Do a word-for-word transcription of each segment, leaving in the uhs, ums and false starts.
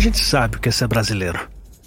gente sabe o que é ser brasileiro.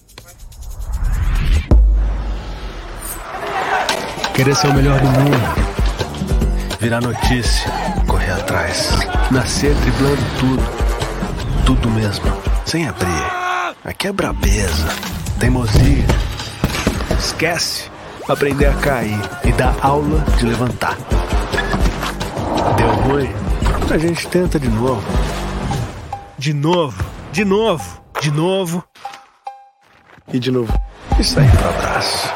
Querer ser o melhor do mundo. Virar notícia, correr atrás. Nascer driblando tudo. Tudo mesmo, sem abrir. Aqui é brabeza, teimosia. Esquece, aprender a cair e dar aula de levantar. Deu ruim, a gente tenta de novo. De novo, de novo, de novo. E de novo. Isso aí pro abraço.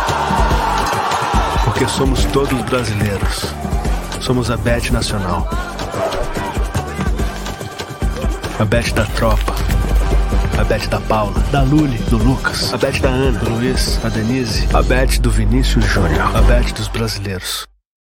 Porque somos todos brasileiros. Somos a Bet Nacional. A Bet da tropa. A Bet da Paula, da Luli, do Lucas. A Bet da Ana, do Luiz, a Denise. A Bet do Vinícius Júnior. A Bet dos brasileiros.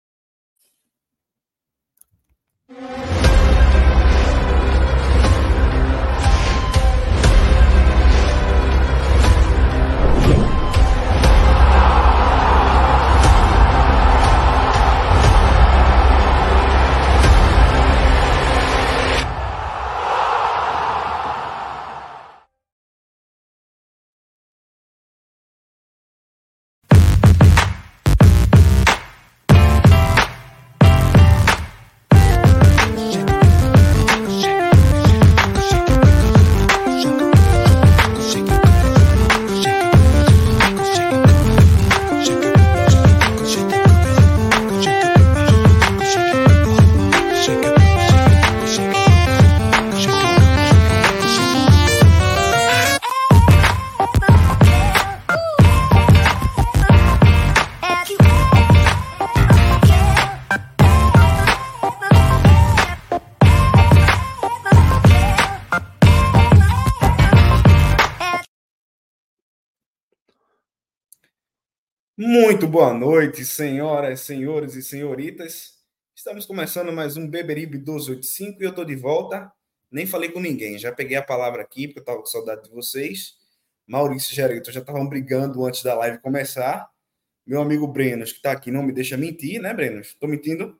Muito boa noite, senhoras, senhores e senhoritas. Estamos começando mais um Beberibe doze oitenta e cinco e eu estou de volta. Nem falei com ninguém, já peguei a palavra aqui porque eu estava com saudade de vocês. Maurício e Geraldo já estavam brigando antes da live começar. Meu amigo Brenos, que está aqui, não me deixa mentir, né, Brenos? Estou mentindo?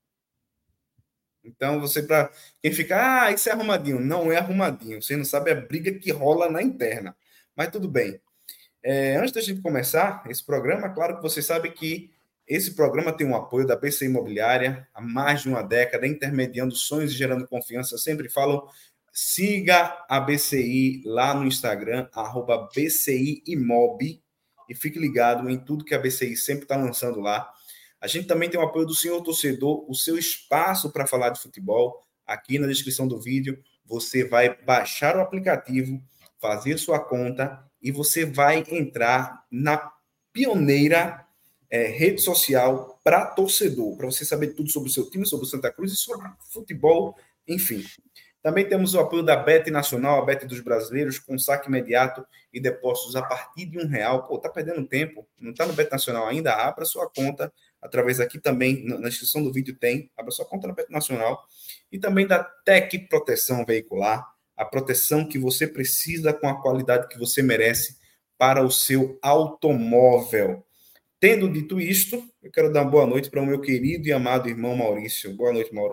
Então, você, para quem fica, ah, isso é arrumadinho. Não é arrumadinho. Você não sabe a briga que rola na interna. Mas tudo bem. É, antes da gente começar esse programa, claro que você sabe que esse programa tem um apoio da B C I Imobiliária há mais de uma década, intermediando sonhos e gerando confiança. Eu sempre falo, siga a B C I lá no Instagram, arroba B C I Imob, e fique ligado em tudo que a B C I sempre está lançando lá. A gente também tem o apoio do Senhor Torcedor, o seu espaço para falar de futebol. Aqui na descrição do vídeo, você vai baixar o aplicativo, fazer sua conta e você vai entrar na pioneira é, rede social para torcedor, para você saber tudo sobre o seu time, sobre o Santa Cruz e sobre futebol, enfim. Também temos o apoio da Bet Nacional, a Bet dos brasileiros, com saque imediato e depósitos a partir de um real. Pô, tá perdendo tempo, não tá no Bet Nacional ainda? Abra sua conta, através aqui também, na descrição do vídeo tem, abra sua conta na Bet Nacional. E também da Tec Proteção Veicular, a proteção que você precisa com a qualidade que você merece para o seu automóvel. Tendo dito isto, eu quero dar uma boa noite para o meu querido e amado irmão Maurício. Boa noite, Mauro.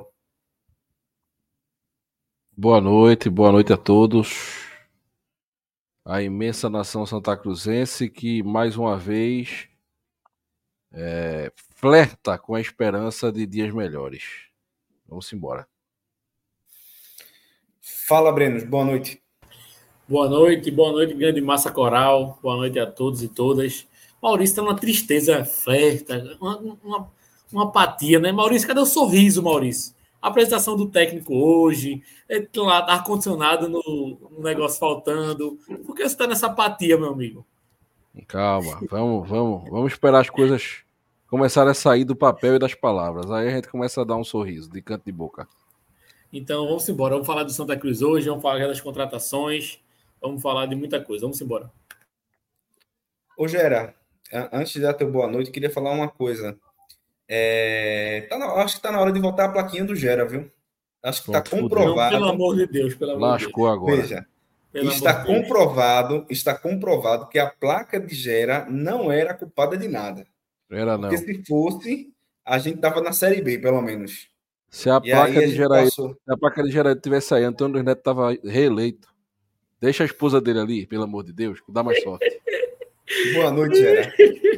Boa noite, boa noite a todos. A imensa nação santacruzense que, mais uma vez, é, flerta com a esperança de dias melhores. Vamos embora. Fala, Brenos. Boa noite. Boa noite, boa noite, grande massa coral. Boa noite a todos e todas. Maurício está numa tristeza, flerta, uma, uma, uma apatia, né? Maurício, cadê o sorriso, Maurício? A apresentação do técnico hoje, é, lá, ar-condicionado no, no negócio faltando. Por que você está nessa apatia, meu amigo? Calma, vamos, vamos, vamos esperar as coisas começarem a sair do papel e das palavras. Aí a gente começa a dar um sorriso de canto de boca. Então vamos embora. Vamos falar do Santa Cruz hoje, vamos falar das contratações, vamos falar de muita coisa. Vamos embora. Ô, Gera, antes de dar teu boa noite, queria falar uma coisa. É, tá na, acho que tá na hora de voltar a plaquinha do Gera, viu? Acho que está comprovado. Não, pelo amor de Deus, pelo amor Lascou de Deus. agora. Veja, Pelo está amor de Deus. comprovado, está comprovado que a placa de Gera não era culpada de nada. Era não. Porque se fosse, a gente tava na Série B, pelo menos. Se a E placa aí a de gente Geraí, passou. se a placa de Geraí tivesse aí, Antônio Luiz Neto estava reeleito. Deixa a esposa dele ali, pelo amor de Deus, dá mais sorte. Boa noite, Gera.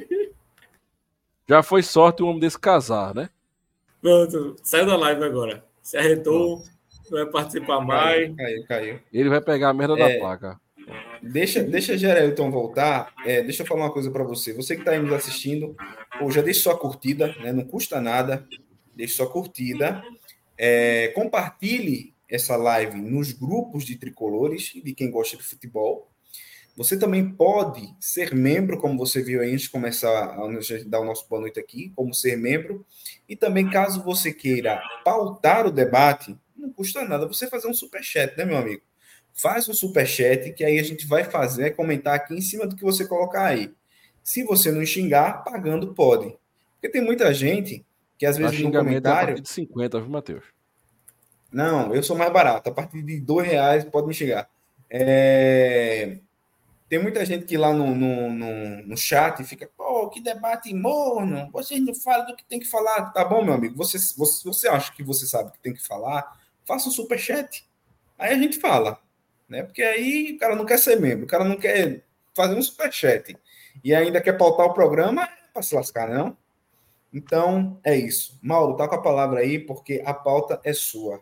Já foi sorte um homem desse casar, né? Pronto, saiu da live agora. Se arretou, não vai participar mais. Caiu, caiu, caiu. Ele vai pegar a merda É. da placa. Deixa, deixa Gerelton voltar. É, deixa eu falar uma coisa para você. Você que está aí nos assistindo, pô, já deixe sua curtida, né? Não custa nada. Deixe sua curtida. É, compartilhe essa live nos grupos de tricolores e de quem gosta de futebol. Você também pode ser membro, como você viu aí antes de começar a dar o nosso boa noite aqui, como ser membro. E também, caso você queira pautar o debate, não custa nada você fazer um superchat, né, meu amigo? Faz um superchat, que aí a gente vai fazer, comentar aqui em cima do que você colocar aí. Se você não xingar, pagando pode. Porque tem muita gente que às vezes no Xingamento é a comentário... partir de cinquenta, viu, Matheus? Não, eu sou mais barato. A partir de dois reais pode me xingar. É... Tem muita gente que lá no, no, no, no chat fica, pô, que debate morno, vocês não falam do que tem que falar. Tá bom, meu amigo, você, você, você acha que você sabe o que tem que falar, faça um superchat. Aí a gente fala, né? Porque aí o cara não quer ser membro, o cara não quer fazer um superchat e ainda quer pautar o programa, é para se lascar, não? Então, é isso. Mauro, tá com a palavra aí, porque a pauta é sua.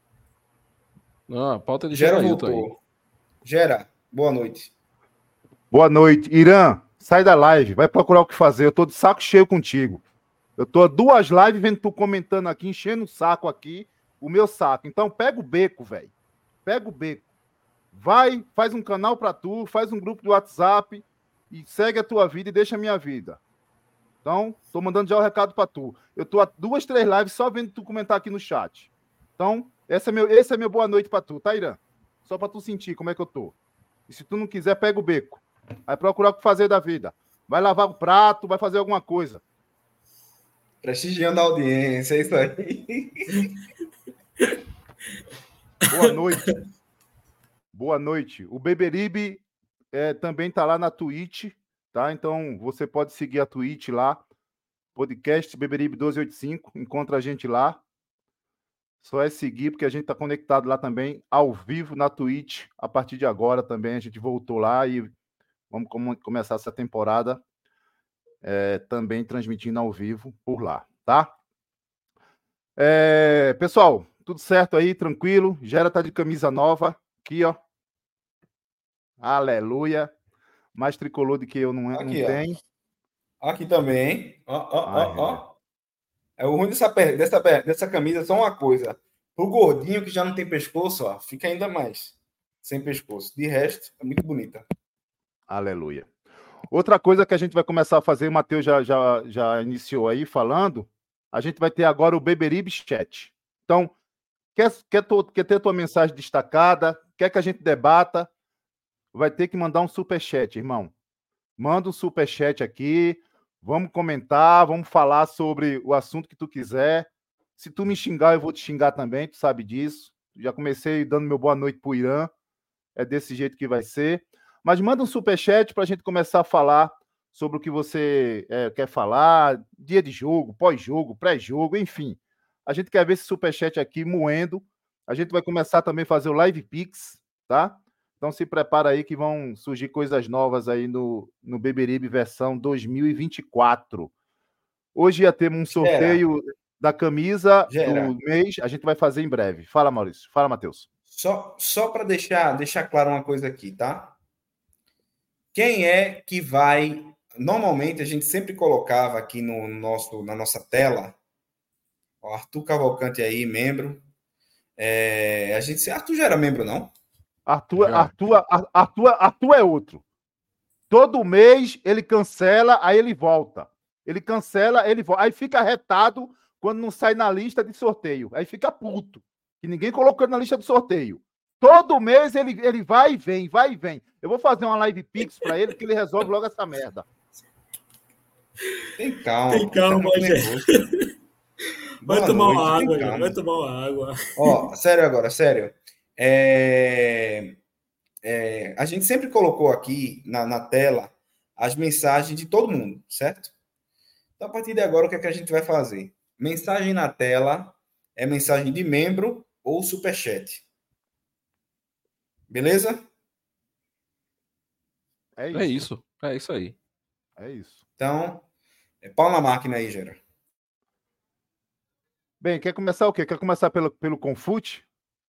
Não, a pauta de Gera Gerailton aí. voltou. Gera, boa noite. Boa noite. Irã, sai da live, vai procurar o que fazer. Eu tô de saco cheio contigo. Eu tô a duas lives vendo tu comentando aqui, enchendo o saco aqui, o meu saco. Então pega o beco, velho. Pega o beco. Vai, faz um canal pra tu, faz um grupo de WhatsApp e segue a tua vida e deixa a minha vida. Então, tô mandando já o recado pra tu. Eu tô a duas, três lives só vendo tu comentar aqui no chat. Então, essa é meu, esse é meu boa noite pra tu, tá, Irã? Só pra tu sentir como é que eu tô. E se tu não quiser, pega o beco. Vai procurar o que fazer da vida. Vai lavar o prato, vai fazer alguma coisa. Prestigiando a audiência, é isso aí. Boa noite. Boa noite. O Beberibe é, também tá lá na Twitch, tá? Então você pode seguir a Twitch lá. Podcast Beberibe doze oitenta e cinco. Encontra a gente lá. Só é seguir, porque a gente tá conectado lá também, ao vivo na Twitch. A partir de agora também a gente voltou lá e vamos começar essa temporada é, também transmitindo ao vivo por lá, tá? É, pessoal, tudo certo aí, tranquilo? Gera tá de camisa nova, aqui, ó. Aleluia. Mais tricolor do que eu não, Aqui, não ó. tenho. Aqui também, ó, ó, Ai, ó, ó. É o ruim dessa, dessa, dessa camisa é só uma coisa. O gordinho que já não tem pescoço, ó, fica ainda mais sem pescoço. De resto, é muito bonita. Aleluia. Outra coisa que a gente vai começar a fazer, o Matheus já, já, já iniciou aí falando, a gente vai ter agora o Beberibe Chat. Então, quer, quer, tu, quer ter tua mensagem destacada, quer que a gente debata, vai ter que mandar um superchat, irmão. Manda um superchat aqui, vamos comentar, vamos falar sobre o assunto que tu quiser. Se tu me xingar, eu vou te xingar também, tu sabe disso. Já comecei dando meu boa noite pro Irã, é desse jeito que vai ser. Mas manda um superchat para a gente começar a falar sobre o que você é, quer falar, dia de jogo, pós-jogo, pré-jogo, enfim. A gente quer ver esse superchat aqui moendo. A gente vai começar também a fazer o Live Pix, tá? Então se prepara aí que vão surgir coisas novas aí no, no Beberibe versão dois mil e vinte e quatro. Hoje ia ter um sorteio Gera. da camisa Gera. do mês, a gente vai fazer em breve. Fala, Maurício. Fala, Matheus. Só, só para deixar, deixar claro uma coisa aqui, tá? Quem é que vai... Normalmente, a gente sempre colocava aqui no nosso, na nossa tela, o Arthur Cavalcante aí, membro. É, a gente... Arthur já era membro, não? Arthur, Arthur, Arthur, Arthur é outro. Todo mês ele cancela, aí ele volta. Ele cancela, ele volta. Aí fica retado quando não sai na lista de sorteio. Aí fica puto. Que ninguém colocou ele na lista de sorteio. Todo mês ele, ele vai e vem, vai e vem. Eu vou fazer uma live pix para ele, que ele resolve logo essa merda. Tem calma. Tem calma, gente. Vai Boa tomar noite, uma água, calma. gente. Vai tomar uma água. Ó, sério agora, sério. É... É... A gente sempre colocou aqui na, na tela as mensagens de todo mundo, certo? Então, a partir de agora, o que é que a gente vai fazer? Mensagem na tela é mensagem de membro ou superchat. Beleza? É isso. É isso, é isso aí. É isso. Então, é pau na máquina aí, Gera. Bem, quer começar o quê? Quer começar pelo, pelo Confute?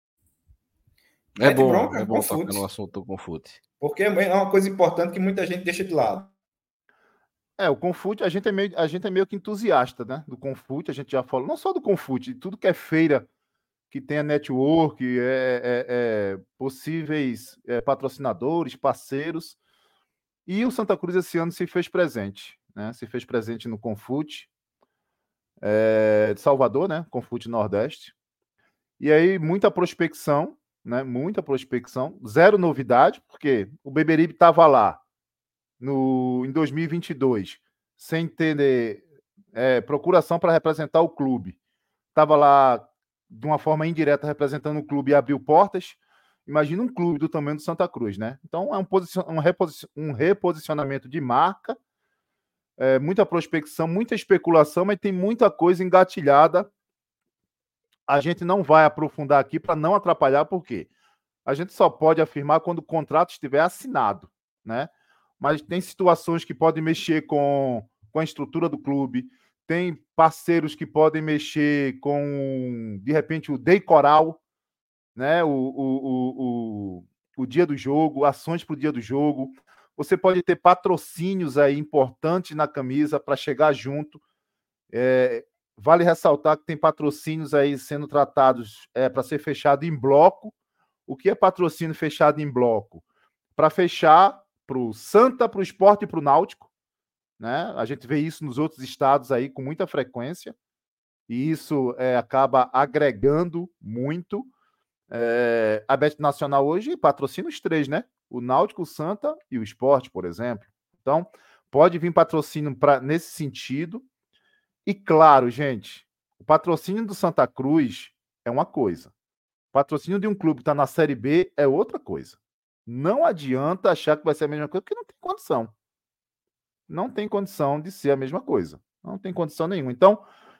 É Mete bom, bronca é com bom tocar fute. no assunto do Confute. Porque é uma coisa importante que muita gente deixa de lado. É, o Confute, a gente é meio, a gente é meio que entusiasta, né? Do Confute, a gente já falou, não só do Confute, tudo que é feira, que tenha network, é, é, é, possíveis é, patrocinadores, parceiros. E o Santa Cruz esse ano se fez presente, né? Se fez presente no Confute, é, de Salvador, né? Confute Nordeste. E aí, muita prospecção, né? Muita prospecção, zero novidade, porque o Beberibe estava lá no, em dois mil e vinte e dois, sem ter é, procuração para representar o clube. Estava lá de uma forma indireta representando o clube e abriu portas. Imagina um clube do tamanho do Santa Cruz, né? Então é um, posicion... um, reposi... um reposicionamento de marca, é, muita prospecção, muita especulação, mas tem muita coisa engatilhada. A gente não vai aprofundar aqui para não atrapalhar, porque a gente só pode afirmar quando o contrato estiver assinado, né? Mas tem situações que podem mexer com, com a estrutura do clube, tem parceiros que podem mexer com, de repente, o decoral, né? O, o, o, o, o dia do jogo, ações para o dia do jogo. Você pode ter patrocínios aí importantes na camisa para chegar junto. É, vale ressaltar que tem patrocínios aí sendo tratados é, para ser fechado em bloco. O que é patrocínio fechado em bloco? Para fechar para o Santa, para o Sport e para o Náutico, né? A gente vê isso nos outros estados aí com muita frequência, e isso é, acaba agregando muito. É, a Bet Nacional hoje patrocina os três, né? O Náutico, o Santa e o Sport, por exemplo. Então, pode vir patrocínio pra, nesse sentido. E claro, gente, o patrocínio do Santa Cruz é uma coisa. O patrocínio de um clube que está na Série B é outra coisa. Não adianta achar que vai ser a mesma coisa, porque não tem condição. Não tem condição de ser a mesma coisa. Não tem condição nenhuma. Então,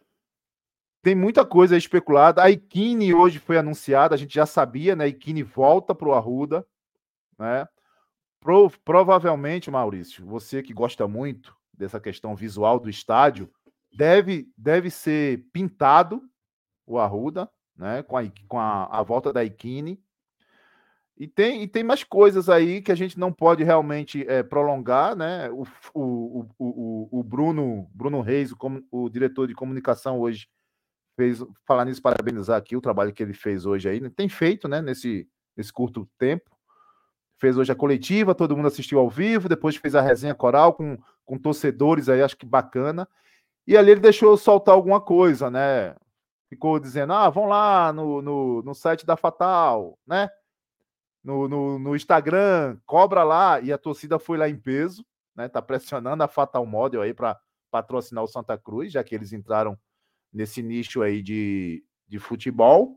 tem muita coisa especulada. A Ikine hoje foi anunciada, a gente já sabia, né? A Ikine volta para o Arruda, né? Pro, provavelmente, Maurício, você que gosta muito dessa questão visual do estádio, deve, deve ser pintado o Arruda, né? Com a, com a, a volta da Ikine. E tem, e tem mais coisas aí que a gente não pode realmente é, prolongar, né? O, o, o, o, o Bruno, Bruno Reis, o, o diretor de comunicação hoje, fez, falar nisso, parabenizar aqui o trabalho que ele fez hoje aí, tem feito, né, nesse, nesse curto tempo. Fez hoje a coletiva, todo mundo assistiu ao vivo, depois fez a resenha coral com, com torcedores aí, acho que bacana. E ali ele deixou soltar alguma coisa, né? Ficou dizendo, ah, vão lá no, no, no site da Fatal, né? No, no, no Instagram, cobra lá, e a torcida foi lá em peso, né? Tá pressionando a Fatal Model aí para patrocinar o Santa Cruz, já que eles entraram nesse nicho aí de, de futebol.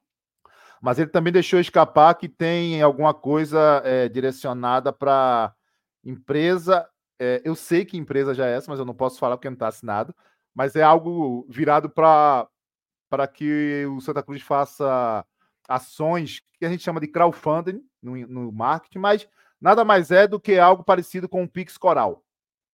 Mas ele também deixou escapar que tem alguma coisa é, direcionada para empresa. É, eu sei que empresa já é essa, mas eu não posso falar porque não está assinado. Mas é algo virado para para que o Santa Cruz faça ações que a gente chama de crowdfunding no, no marketing, mas nada mais é do que algo parecido com o Pix Coral.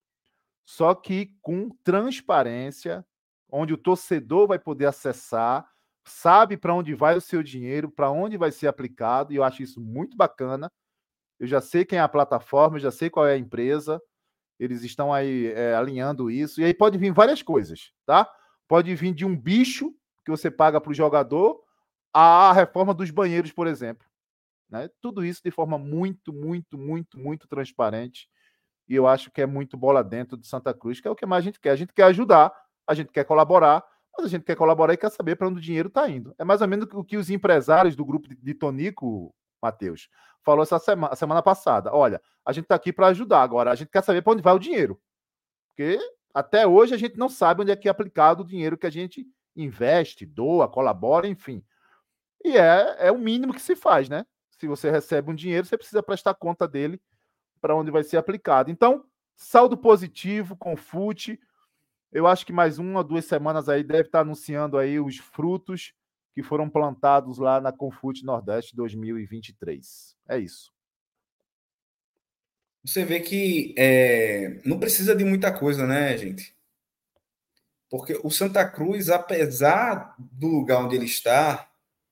Só que com transparência, onde o torcedor vai poder acessar, sabe para onde vai o seu dinheiro, para onde vai ser aplicado, e eu acho isso muito bacana. Eu já sei quem é a plataforma, eu já sei qual é a empresa, eles estão aí é, alinhando isso, e aí pode vir várias coisas, tá? Pode vir de um bicho que você paga para o jogador, a reforma dos banheiros, por exemplo. Né? Tudo isso de forma muito, muito, muito, muito transparente, e eu acho que é muito bola dentro de Santa Cruz, que é o que mais a gente quer. A gente quer ajudar, a gente quer colaborar, mas a gente quer colaborar e quer saber para onde o dinheiro está indo. É mais ou menos o que os empresários do grupo de Tonico, Matheus, falou essa semana, semana passada. Olha, a gente está aqui para ajudar, agora a gente quer saber para onde vai o dinheiro. Porque até hoje a gente não sabe onde é que é aplicado o dinheiro que a gente investe, doa, colabora, enfim. E é, é o mínimo que se faz, né? Se você recebe um dinheiro, você precisa prestar conta dele para onde vai ser aplicado. Então, saldo positivo com o Fute. Eu acho que mais uma ou duas semanas aí deve estar anunciando aí os frutos que foram plantados lá na Confute Nordeste dois mil e vinte e três. É isso. você vê que é, não precisa de muita coisa, né, gente? Porque o Santa Cruz, apesar do lugar onde ele está,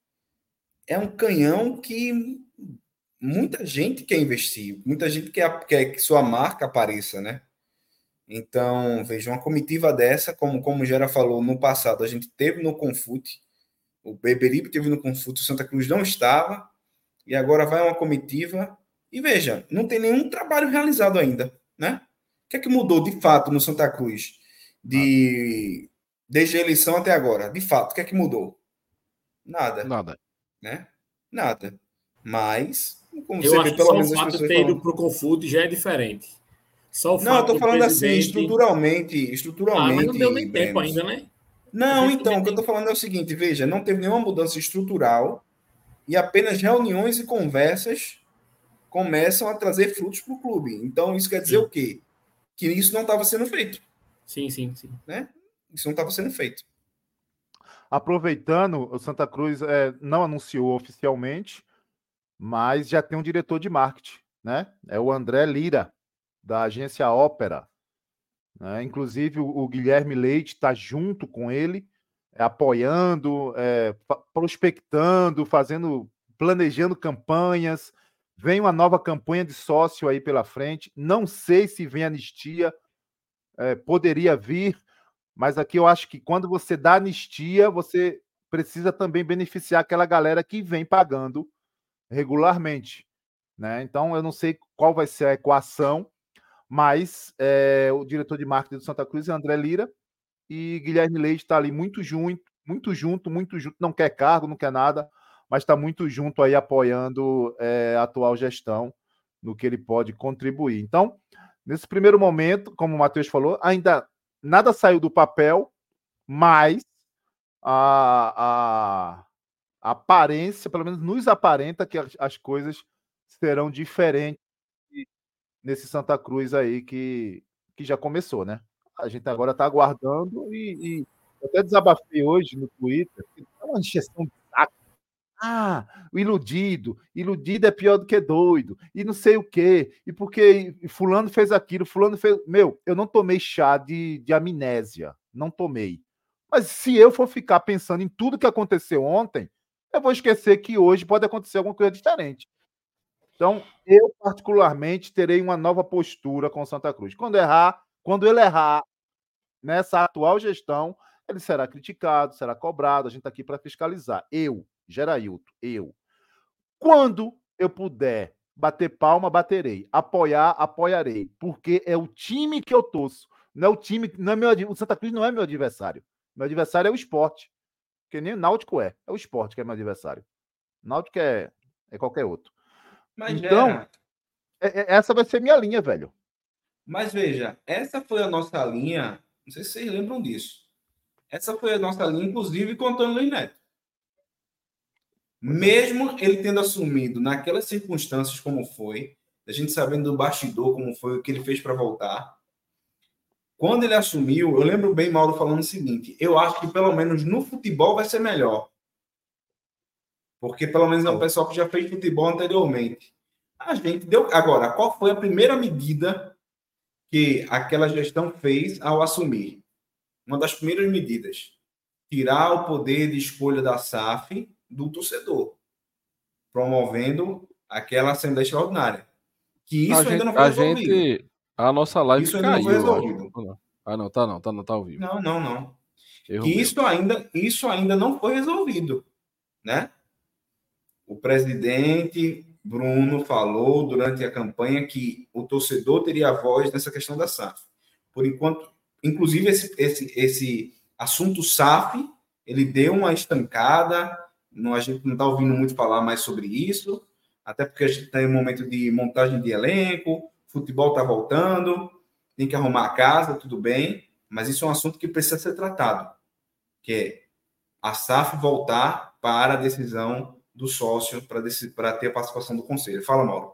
é um canhão que muita gente quer investir, muita gente quer, quer que sua marca apareça, né? Então, veja, uma comitiva dessa, como, como o Gera falou, no passado a gente teve no Confute, o Beberibe teve no Confute, o Santa Cruz não estava, e agora vai uma comitiva, e veja, não tem nenhum trabalho realizado ainda, né? O que é que mudou de fato no Santa Cruz? Nada. De, desde a eleição até agora, de fato, o que é que mudou? Nada, Nada. né? Nada. Mas, como Eu você vê, acho que pelo só o menos as fato de pessoas ter ido falando. para o Confute já é diferente. Só o Não, eu fato estou do falando assim, presidente. estruturalmente, Ah, mas não deu estruturalmente, nem tempo ainda, Brenos. né? A Não, gente então, também o que eu tem. estou falando é o seguinte, veja, não teve nenhuma mudança estrutural e apenas reuniões e conversas começam a trazer frutos para o clube. Então, isso quer dizer Sim, o quê? Que isso não estava sendo feito, sim, sim, sim. né? Isso não estava sendo feito. Aproveitando, o Santa Cruz é, não anunciou oficialmente, mas já tem um diretor de marketing, né? É o André Lira, da agência Ópera. Né? Inclusive, o, o Guilherme Leite está junto com ele, é, apoiando, é, prospectando, fazendo, planejando campanhas. Vem uma nova campanha de sócio aí pela frente. Não sei se vem anistia, é, poderia vir, mas aqui eu acho que quando você dá anistia, você precisa também beneficiar aquela galera que vem pagando regularmente. Né? Então, eu não sei qual vai ser a equação, mas é, o diretor de marketing do Santa Cruz é André Lira e Guilherme Leite está ali muito junto, muito junto, muito junto, não quer cargo, não quer nada, mas está muito junto aí apoiando é, a atual gestão no que ele pode contribuir. Então, nesse primeiro momento, como o Matheus falou, ainda nada saiu do papel, mas a, a, a aparência, pelo menos nos aparenta que as, as coisas serão diferentes nesse Santa Cruz aí que, que já começou, né? A gente agora está aguardando e, e eu até desabafei hoje no Twitter, que é uma encheção de saco. Ah, o iludido, iludido é pior do que doido, e não sei o quê, e porque fulano fez aquilo, fulano fez... Meu, eu não tomei chá de, de amnésia, não tomei. Mas se eu for ficar pensando em tudo que aconteceu ontem, eu vou esquecer que hoje pode acontecer alguma coisa diferente. Então, eu particularmente terei uma nova postura com o Santa Cruz. Quando errar, quando ele errar nessa atual gestão, ele será criticado, será cobrado. A gente está aqui para fiscalizar. Eu, Gerailton, eu. Quando eu puder bater palma, baterei. Apoiar, apoiarei. Porque é o time que eu torço. Não é o time, não é meu, o Santa Cruz não é meu adversário. Meu adversário é o esporte. Que nem o Náutico é. É o esporte que é meu adversário. O Náutico é, é qualquer outro. Mas Então, Gera, essa vai ser minha linha, velho. mas veja, essa foi a nossa linha, não sei se vocês lembram disso. Essa foi a nossa linha, inclusive com o Antônio Luiz Neto. Pois é. Mesmo ele tendo assumido naquelas circunstâncias como foi, a gente sabendo do bastidor como foi, o que ele fez para voltar. Quando ele assumiu, eu lembro bem Mauro falando o seguinte: eu acho que pelo menos no futebol vai ser melhor. Porque pelo menos é um pessoal que já fez futebol anteriormente. A gente deu. Agora, qual foi a primeira medida que aquela gestão fez ao assumir? Uma das primeiras medidas: tirar o poder de escolha da S A F do torcedor, promovendo aquela Assembleia Extraordinária. Que A isso ainda gente, não foi a resolvido. gente, a nossa live Isso ainda não foi caiu, eu acho. resolvido. Ah, não, tá não, tá não, tá ao vivo. Não, não, não. Erro Que meu. isso ainda, isso ainda não foi resolvido, né? O presidente Bruno falou durante a campanha que o torcedor teria voz nessa questão da S A F. Por enquanto, inclusive esse, esse, esse assunto S A F, ele deu uma estancada, não, a gente não está ouvindo muito falar mais sobre isso, até porque a gente está em um momento de montagem de elenco, futebol está voltando, tem que arrumar a casa, tudo bem, mas isso é um assunto que precisa ser tratado, que é a S A F voltar para a decisão do sócio para ter a participação do conselho. Fala, Mauro.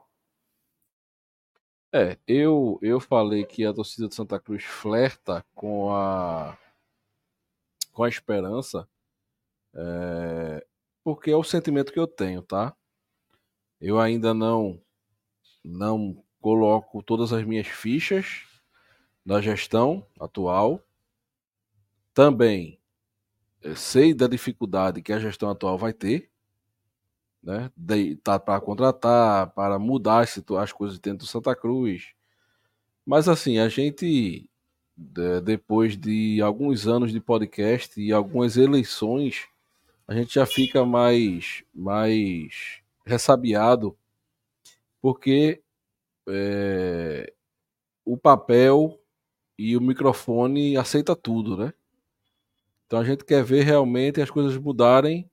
É, eu, eu falei que a torcida de Santa Cruz flerta com a, com a esperança, é, porque é o sentimento que eu tenho, tá? Eu ainda não, não coloco todas as minhas fichas na gestão atual. Também sei da dificuldade que a gestão atual vai ter, né? De, tá, para contratar, para mudar as, as coisas dentro do Santa Cruz. Mas assim, a gente, de, depois de alguns anos de podcast e algumas eleições, a gente já fica mais, mais ressabiado, porque é, o papel e o microfone aceita tudo, né? Então a gente quer ver realmente as coisas mudarem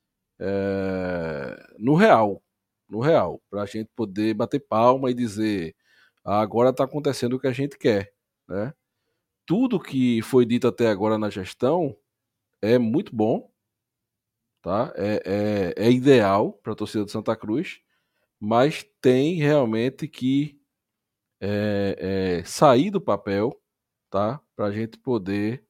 é, no real, no real, para a gente poder bater palma e dizer, ah, agora está acontecendo o que a gente quer, né? Tudo que foi dito até agora na gestão é muito bom, tá? É, é, é ideal para a torcida do Santa Cruz, mas tem realmente que é, é, sair do papel, tá? Para a gente poder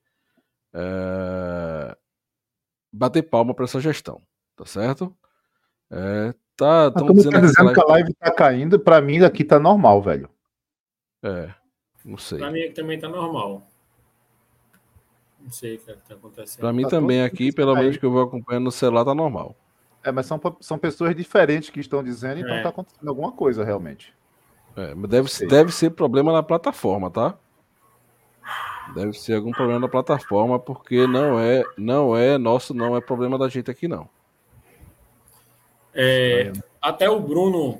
é, bater palma para essa gestão, tá certo? É, tá, Estão dizendo, tá dizendo que a live tá caindo, para mim aqui tá normal, velho. É, não sei. Para mim aqui também tá normal. Não sei o que está acontecendo. Para mim tá também aqui, pelo aí. menos que eu vou acompanhando no celular, tá normal. É, mas são, são pessoas diferentes que estão dizendo, então É. tá acontecendo alguma coisa realmente. É, mas deve, deve ser problema na plataforma, tá? Deve ser algum problema na plataforma, porque não é, não é nosso, não é problema da gente aqui, não. É, até o Bruno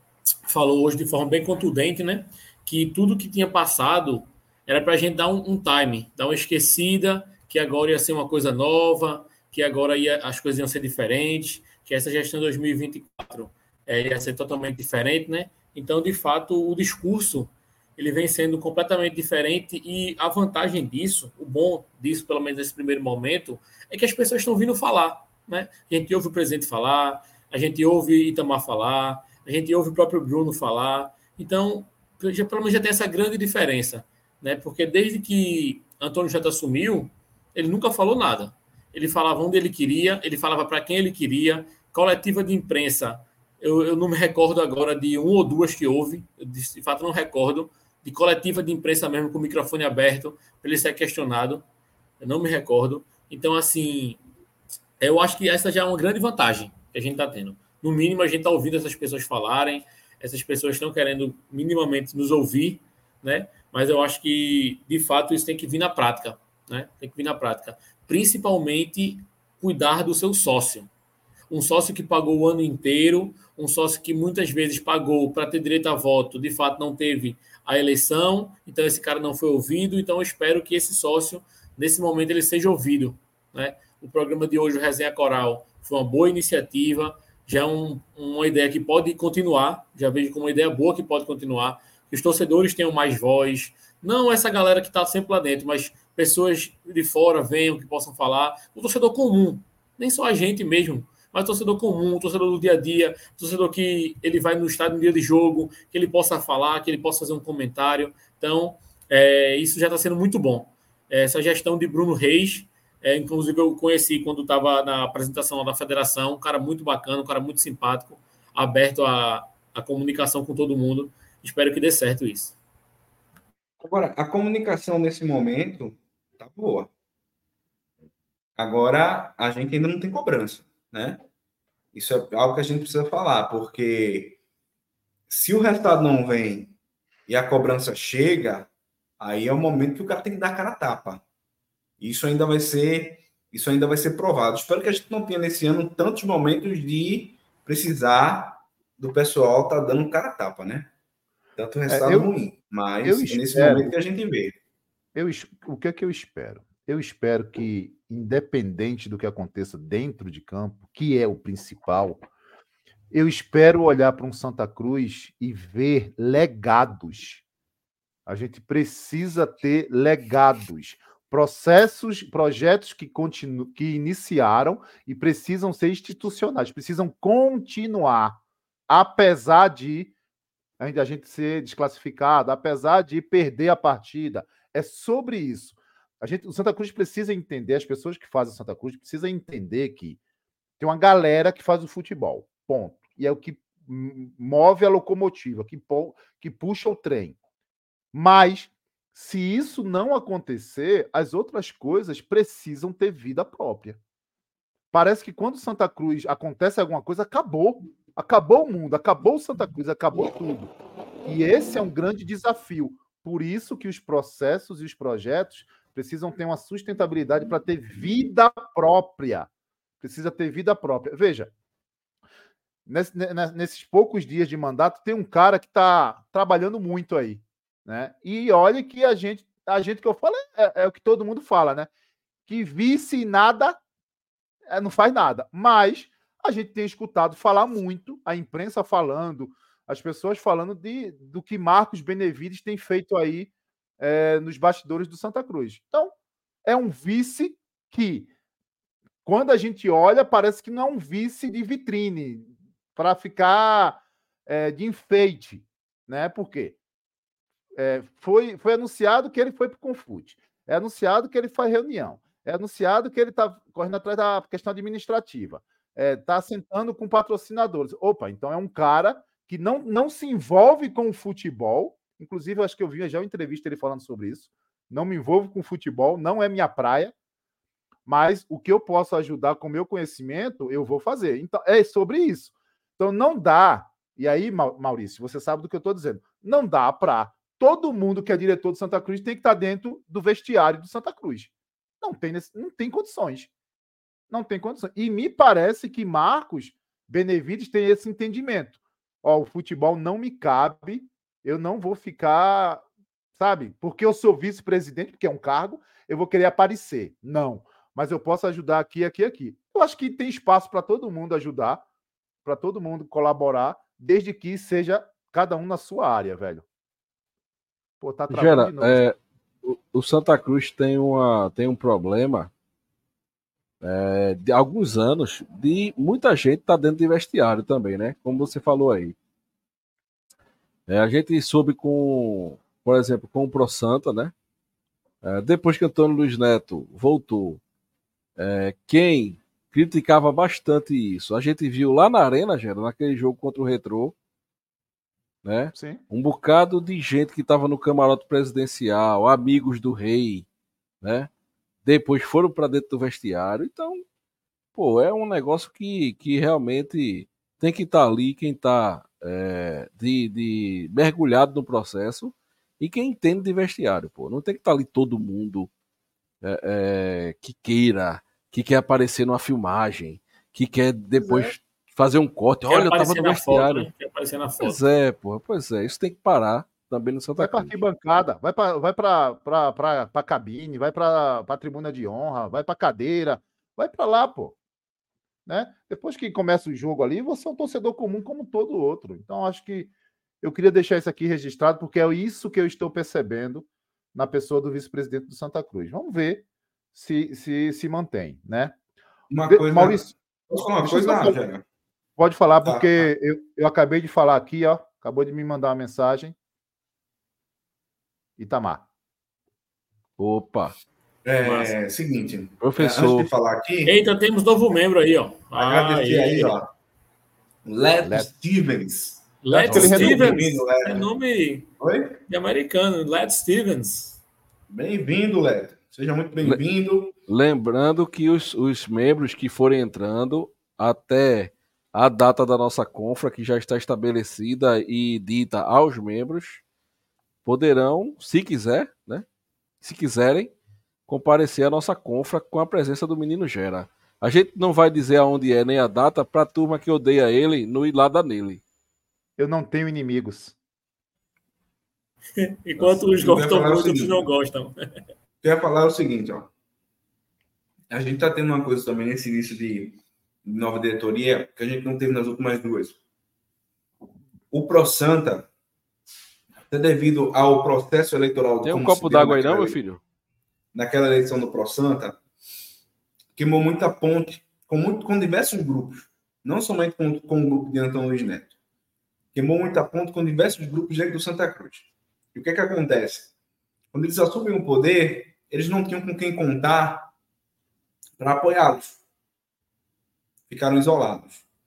falou hoje de forma bem contundente, né? Que tudo que tinha passado era para a gente dar um, um time, dar uma esquecida, que agora ia ser uma coisa nova, que agora ia, as coisas iam ser diferentes, que essa gestão de dois mil e vinte e quatro é, ia ser totalmente diferente, né? Então, de fato, o discurso ele vem sendo completamente diferente e a vantagem disso, o bom disso, pelo menos nesse primeiro momento, é que as pessoas estão vindo falar, né? A gente ouve o presidente falar, a gente ouve Itamar falar, a gente ouve o próprio Bruno falar. Então, já, pelo menos já tem essa grande diferença, né? Porque desde que Antônio Jota assumiu, ele nunca falou nada. Ele falava onde ele queria, ele falava para quem ele queria. Coletiva de imprensa, eu, eu não me recordo agora de um ou duas que houve, eu de, de fato não recordo, de coletiva de imprensa mesmo com o microfone aberto, para ele ser questionado, eu não me recordo. Então, assim, eu acho que essa já é uma grande vantagem que a gente está tendo. No mínimo, a gente está ouvindo essas pessoas falarem, essas pessoas estão querendo minimamente nos ouvir, né? Mas eu acho que, de fato, isso tem que vir na prática, né? Tem que vir na prática. Principalmente, cuidar do seu sócio. Um sócio que pagou o ano inteiro, um sócio que muitas vezes pagou para ter direito a voto, de fato não teve a eleição, então esse cara não foi ouvido, então eu espero que esse sócio, nesse momento, ele seja ouvido, né? O programa de hoje, o Resenha Coral, foi uma boa iniciativa, já é um, uma ideia que pode continuar, já vejo como uma ideia boa que pode continuar, que os torcedores tenham mais voz, não essa galera que está sempre lá dentro, mas pessoas de fora venham, que possam falar, o torcedor comum, nem só a gente mesmo, mas o torcedor comum, o torcedor do dia a dia, o torcedor que ele vai no estádio no dia de jogo, que ele possa falar, que ele possa fazer um comentário. Então, é, isso já está sendo muito bom. Essa gestão de Bruno Reis, é, inclusive eu conheci quando estava na apresentação lá da federação, um cara muito bacana, um cara muito simpático, aberto à, à comunicação com todo mundo. Espero que dê certo isso. Agora, a comunicação nesse momento tá boa. Agora, a gente ainda não tem cobrança, né? Isso é algo que a gente precisa falar, porque se o resultado não vem e a cobrança chega, aí é o momento que o cara tem que dar a cara a tapa. Isso ainda vai ser, isso ainda vai ser provado. Espero que a gente não tenha nesse ano tantos momentos de precisar do pessoal estar tá dando cara a tapa, né? Tanto resultado é, eu, ruim, mas eu é nesse momento que a gente vê. Eu, o que é que eu espero? Eu espero que, independente do que aconteça dentro de campo, que é o principal, eu espero olhar para um Santa Cruz e ver legados. A gente precisa ter legados, processos, projetos que, continu, que iniciaram e precisam ser institucionais, precisam continuar, apesar de ainda a gente ser desclassificado, apesar de perder a partida. É sobre isso. A gente, o Santa Cruz precisa entender, as pessoas que fazem o Santa Cruz precisam entender que tem uma galera que faz o futebol, ponto. E é o que move a locomotiva, que, que puxa o trem. Mas, se isso não acontecer, as outras coisas precisam ter vida própria. Parece que quando Santa Cruz acontece alguma coisa, acabou. Acabou o mundo, acabou Santa Cruz, acabou tudo. E esse é um grande desafio. Por isso que os processos e os projetos precisam ter uma sustentabilidade para ter vida própria. Precisa ter vida própria. Veja, nesses poucos dias de mandato, tem um cara que está trabalhando muito aí, né? E olha que a gente, a gente que eu falo é, é o que todo mundo fala, né? Que vice nada, é, não faz nada. Mas a gente tem escutado falar muito, a imprensa falando, as pessoas falando de, do que Marcos Benevides tem feito aí é, nos bastidores do Santa Cruz. Então, é um vice que, quando a gente olha, parece que não é um vice de vitrine, para ficar é, de enfeite, né? Por quê? É, foi, foi anunciado que ele foi para o Confute, é anunciado que ele faz reunião, é anunciado que ele está correndo atrás da questão administrativa, está é, sentando com patrocinadores. Opa, então é um cara que não, não se envolve com o futebol, inclusive eu acho que eu vi já uma entrevista ele falando sobre isso, não me envolvo com futebol, não é minha praia, mas o que eu posso ajudar com o meu conhecimento, eu vou fazer. Então, é sobre isso. Então, não dá, e aí, Maurício, você sabe do que eu estou dizendo, não dá para todo mundo que é diretor do Santa Cruz tem que estar dentro do vestiário do Santa Cruz. Não tem, não tem condições. Não tem condições. E me parece que Marcos Benevides tem esse entendimento. Ó, o futebol não me cabe, eu não vou ficar, sabe, porque eu sou vice-presidente, porque é um cargo, eu vou querer aparecer. Não. Mas eu posso ajudar aqui, aqui, aqui. Eu acho que tem espaço para todo mundo ajudar, para todo mundo colaborar, desde que seja cada um na sua área, velho. Pô, tá travando Gera, de novo. É, o, o Santa Cruz tem, uma, tem um problema é, de alguns anos de muita gente tá dentro de vestiário também, né? Como você falou aí. É, a gente soube com, por exemplo, com o Pro Santa, né? É, depois que Antônio Luiz Neto voltou, é, quem criticava bastante isso, a gente viu lá na Arena, Gera, naquele jogo contra o Retrô, né? Sim. Um bocado de gente que estava no camarote presidencial, amigos do rei, né? Depois foram para dentro do vestiário. Então, pô, é um negócio que, que realmente tem que estar tá ali quem está é, de, de mergulhado no processo e quem entende de vestiário, pô. Não tem que estar tá ali todo mundo é, é, que queira, que quer aparecer numa filmagem, que quer depois fazer um corte. Quer Olha, eu tava no vestiário. Foto, né? Quer aparecer na foto. Pois é, porra, pois é. Isso tem que parar também no Santa Vai para Cruz. arquibancada, vai para vai para para cabine, vai para a tribuna de honra, vai para cadeira, vai para lá, pô. Né? Depois que começa o jogo ali, você é um torcedor comum como todo outro. Então, acho que eu queria deixar isso aqui registrado, porque é isso que eu estou percebendo na pessoa do vice-presidente do Santa Cruz. Vamos ver se se, se mantém, né? Uma Vê, coisa... Maurício, posso falar uma coisa? Não, já. Pode falar, Tá, porque tá. Eu, eu acabei de falar aqui, ó. Acabou de me mandar uma mensagem. Itamar. Opa. É, Massa. seguinte. Professor. Antes de falar aqui. Eita, temos novo membro aí, ó. Agradecer aí, ó. Led Led. Stevens. Led Acho que ele Stevens. Led. É nome Oi? de americano. Led Stevens. Bem-vindo, Led. Seja muito bem-vindo. Lembrando que os, os membros que forem entrando até a data da nossa confra, que já está estabelecida e dita aos membros, poderão, se quiser, né? Se quiserem, comparecer à nossa confra com a presença do menino Gera. A gente não vai dizer aonde é nem a data para a turma que odeia ele não ir lá dar nele. Eu não tenho inimigos. Enquanto Nossa, uns eu ia gostam falar o muito, outros seguinte. não gostam. Eu ia falar o seguinte, ó. A gente tá tendo uma coisa também nesse início de nova diretoria que a gente não teve nas últimas duas. O Pro Santa, até devido ao processo eleitoral... Tem um como copo se deu d'água aí naquela não, meu ele- filho? Naquela eleição do Pro Santa, queimou muita ponte com, muito, com diversos grupos. Não somente com, com o grupo de Antônio Luiz Neto. Queimou muita ponte com diversos grupos dentro do Santa Cruz. E o que é que acontece? Quando eles assumem o poder, eles não tinham com quem contar para apoiá-los. Ficaram isolados.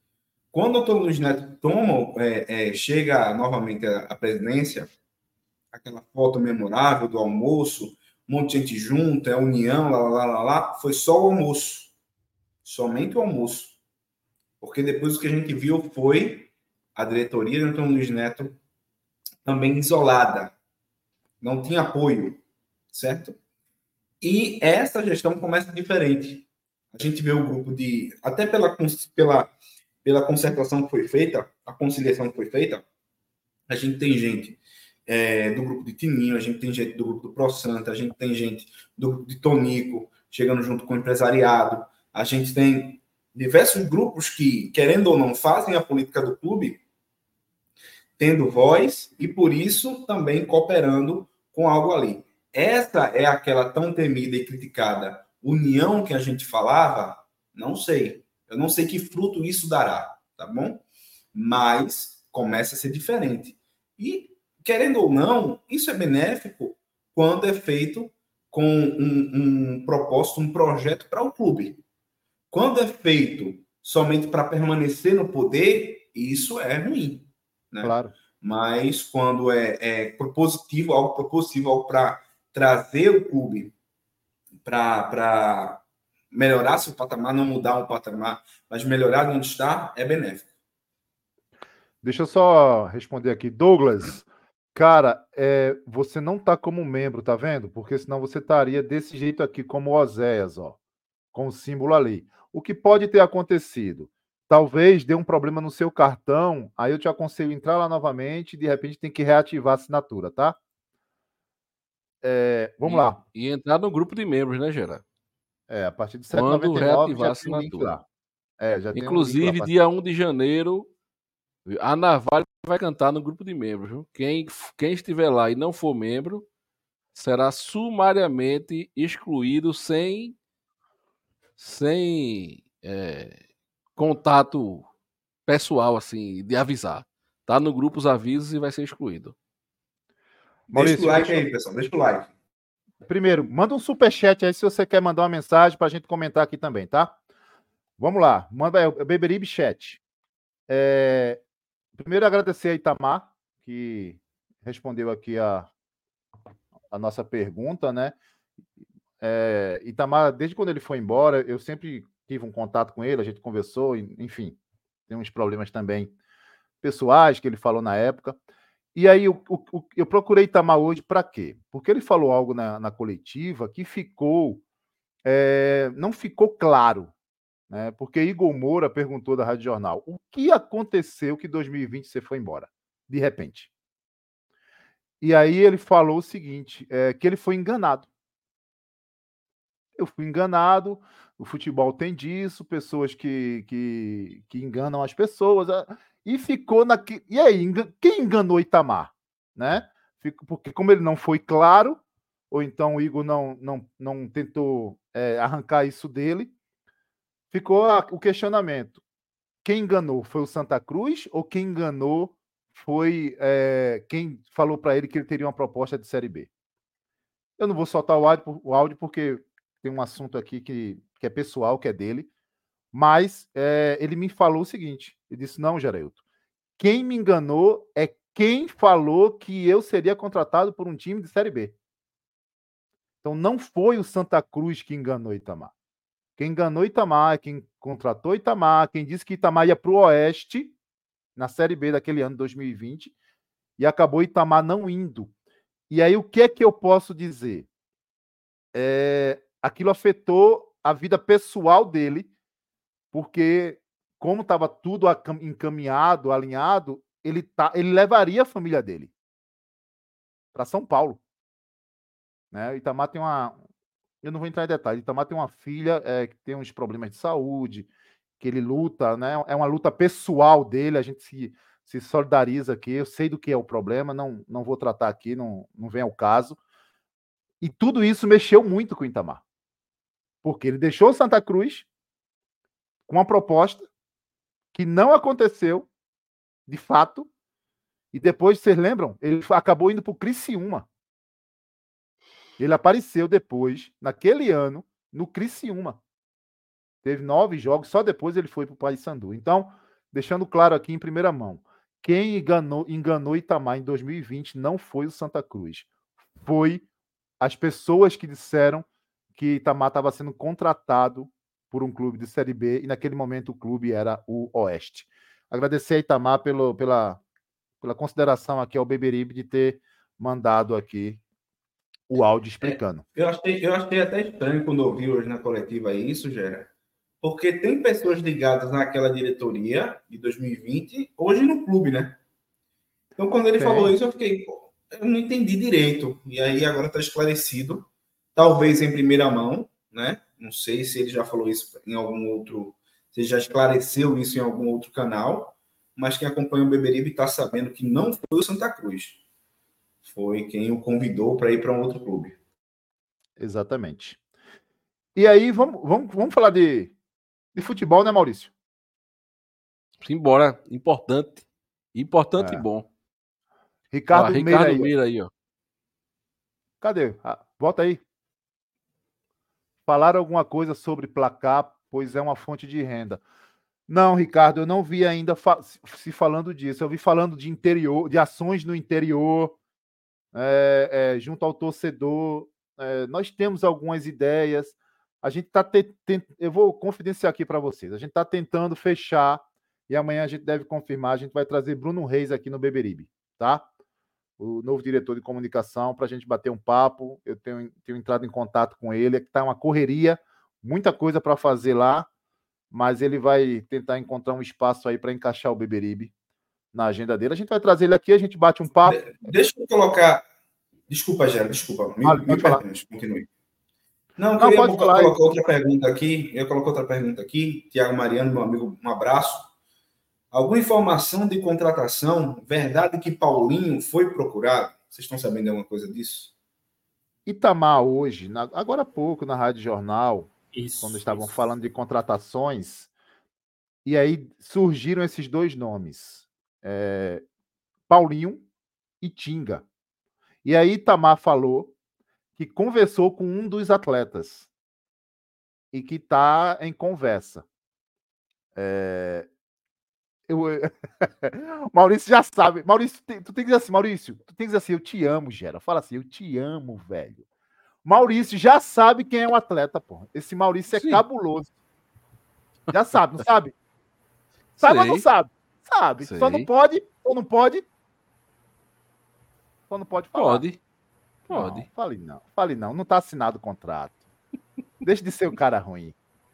Quando o Antônio Luiz Neto toma, é, é, chega novamente à, à presidência, aquela foto memorável do almoço, um monte de gente junto, é união, lá, lá, lá, lá, foi só o almoço. Somente o almoço. Porque depois o que a gente viu foi a diretoria do Antônio Luiz Neto também isolada. Não tinha apoio, certo? E essa gestão começa diferente. A gente vê o grupo de... Até pela, pela, pela concertação que foi feita, a conciliação que foi feita, a gente tem gente é, do grupo de Tininho, a gente tem gente do grupo do Pro Santa, a gente tem gente do grupo de Tonico, chegando junto com o empresariado, a gente tem diversos grupos que, querendo ou não, fazem a política do clube, tendo voz e, por isso, também cooperando com algo ali. Essa é aquela tão temida e criticada união que a gente falava? Não sei. Eu não sei que fruto isso dará, tá bom? Mas começa a ser diferente. E, querendo ou não, isso é benéfico quando é feito com um, um propósito, um projeto para o clube. Quando é feito somente para permanecer no poder, isso é ruim, né? Claro. Mas quando é, é propositivo, algo propositivo, algo para trazer o clube para melhorar seu patamar, não mudar um patamar, mas melhorar de onde está, é benéfico. Deixa eu só responder aqui. Douglas, cara, é, você não tá como membro, tá vendo? Porque senão você estaria desse jeito aqui, como Oséias, ó, com o símbolo ali. O que pode ter acontecido? Talvez dê um problema no seu cartão, aí eu te aconselho entrar lá novamente e de repente tem que reativar a assinatura, tá? É, vamos e, lá. E entrar no grupo de membros, né, Gerard? É, a partir de sete Quando reais e noventa e nove reativar a já tem um link assinatura. lá. É, já tem Inclusive, um link lá. dia um de janeiro, a Navalha vai cantar no grupo de membros. Viu? Quem, quem estiver lá e não for membro, será sumariamente excluído sem, sem é, contato pessoal, assim, de avisar. Tá no grupo os avisos e vai ser excluído. Maurício, deixa o like deixa... aí, pessoal. Deixa o like. Primeiro, manda um superchat aí se você quer mandar uma mensagem para a gente comentar aqui também, tá? Vamos lá. Manda aí o Beberibe Chat. É... Primeiro, agradecer a Itamar, que respondeu aqui a, a nossa pergunta, né? É... Itamar, desde quando ele foi embora, eu sempre tive um contato com ele, a gente conversou, enfim, tem uns problemas também pessoais que ele falou na época. E aí eu, eu, eu procurei Itamar hoje para quê? Porque ele falou algo na, na coletiva que ficou, é, não ficou claro, né? Porque Igor Moura perguntou da Rádio Jornal, o que aconteceu que em dois mil e vinte você foi embora, de repente? E aí ele falou o seguinte, é, que ele foi enganado. Eu fui enganado, o futebol tem disso, pessoas que, que, que enganam as pessoas, e ficou naquele... E aí, quem enganou Itamar? Né? Porque como ele não foi claro, ou então o Igor não, não, não tentou é, arrancar isso dele, ficou o questionamento. Quem enganou foi o Santa Cruz ou quem enganou foi é, quem falou para ele que ele teria uma proposta de Série B? Eu não vou soltar o áudio, o áudio porque tem um assunto aqui que, que é pessoal, que é dele, mas é, ele me falou o seguinte, ele disse, não, Geraldo, quem me enganou é quem falou que eu seria contratado por um time de Série B. Então não foi o Santa Cruz que enganou Itamar. Quem enganou Itamar, quem contratou Itamar, quem disse que Itamar ia para o Oeste, na Série B daquele ano, dois mil e vinte, e acabou Itamar não indo. E aí o que é que eu posso dizer? É, aquilo afetou a vida pessoal dele, porque como estava tudo encaminhado, alinhado, ele, tá, ele levaria a família dele para São Paulo. Né? Itamar tem uma... Eu não vou entrar em detalhes. Itamar tem uma filha é, que tem uns problemas de saúde, que ele luta, né? É uma luta pessoal dele, a gente se, se solidariza aqui. Eu sei do que é o problema, não, não vou tratar aqui, não, não vem ao caso. E tudo isso mexeu muito com o Itamar. Porque ele deixou o Santa Cruz com uma proposta que não aconteceu, de fato, e depois, vocês lembram? Ele acabou indo para o Criciúma. Ele apareceu depois, naquele ano, no Criciúma. Teve nove jogos, só depois ele foi para o Paysandu. Então, deixando claro aqui em primeira mão, quem enganou, enganou Itamar em dois mil e vinte não foi o Santa Cruz, foi as pessoas que disseram que Itamar estava sendo contratado por um clube de Série B, e naquele momento o clube era o Oeste. Agradecer a Itamar pelo, pela, pela consideração aqui ao Beberibe de ter mandado aqui o áudio explicando. É, eu, achei, eu achei até estranho quando ouvi hoje na coletiva isso, Gera, porque tem pessoas ligadas naquela diretoria de dois mil e vinte, hoje no clube, né? Então, quando ele tem. falou isso, eu fiquei, pô, eu não entendi direito. E aí agora está esclarecido, talvez em primeira mão, né? Não sei se ele já falou isso em algum outro, se ele já esclareceu isso em algum outro canal, mas quem acompanha o Beberibe está sabendo que não foi o Santa Cruz. Foi quem o convidou para ir para um outro clube. Exatamente. E aí, vamos, vamos, vamos falar de, de futebol, né, Maurício? Simbora. Importante. Importante é. e bom. Ricardo, ó, Ricardo Meira, aí, Meira aí, ó. Cadê? Ah, volta aí. Falaram alguma coisa sobre placar, pois é uma fonte de renda. Não, Ricardo, eu não vi ainda fa- se falando disso. Eu vi falando de interior, de ações no interior, é, é, junto ao torcedor. É, nós temos algumas ideias. A gente está tentando. Eu vou confidenciar aqui para vocês. A gente está tentando fechar e amanhã a gente deve confirmar. A gente vai trazer Bruno Reis aqui no Beberibe, tá? O novo diretor de comunicação, para a gente bater um papo. Eu tenho, tenho entrado em contato com ele. Está uma correria, muita coisa para fazer lá, mas ele vai tentar encontrar um espaço aí para encaixar o Beberibe na agenda dele. A gente vai trazer ele aqui, a gente bate um papo. De, deixa eu colocar. Desculpa, Gera, desculpa. Me, Pode, me pode falar. pergunte, continue. Não, eu Não, queria pode colocar falar. outra pergunta aqui. Eu coloco outra pergunta aqui. Tiago Mariano, meu amigo, um abraço. Alguma informação de contratação? Verdade que Paulinho foi procurado? Vocês estão sabendo de alguma coisa disso? Itamar hoje, na, agora há pouco, na Rádio Jornal, isso, quando estavam isso. falando de contratações, e aí surgiram esses dois nomes, é, Paulinho e Tinga. E aí Itamar falou que conversou com um dos atletas e que está em conversa. É... Eu... Maurício já sabe. Maurício, tu tem que dizer assim, Maurício, tu tem que dizer assim, eu te amo, Gera. Fala assim, eu te amo, velho. Maurício já sabe quem é o atleta, pô. Esse Maurício é Sim. cabuloso. Já sabe, não sabe? Sabe Sei. ou não sabe? Sabe. Sei. Só não pode, ou não pode? Só não pode falar. Pode. Pode. Não, fale não. Fale não. Não tá assinado o contrato. Deixa de ser o cara ruim.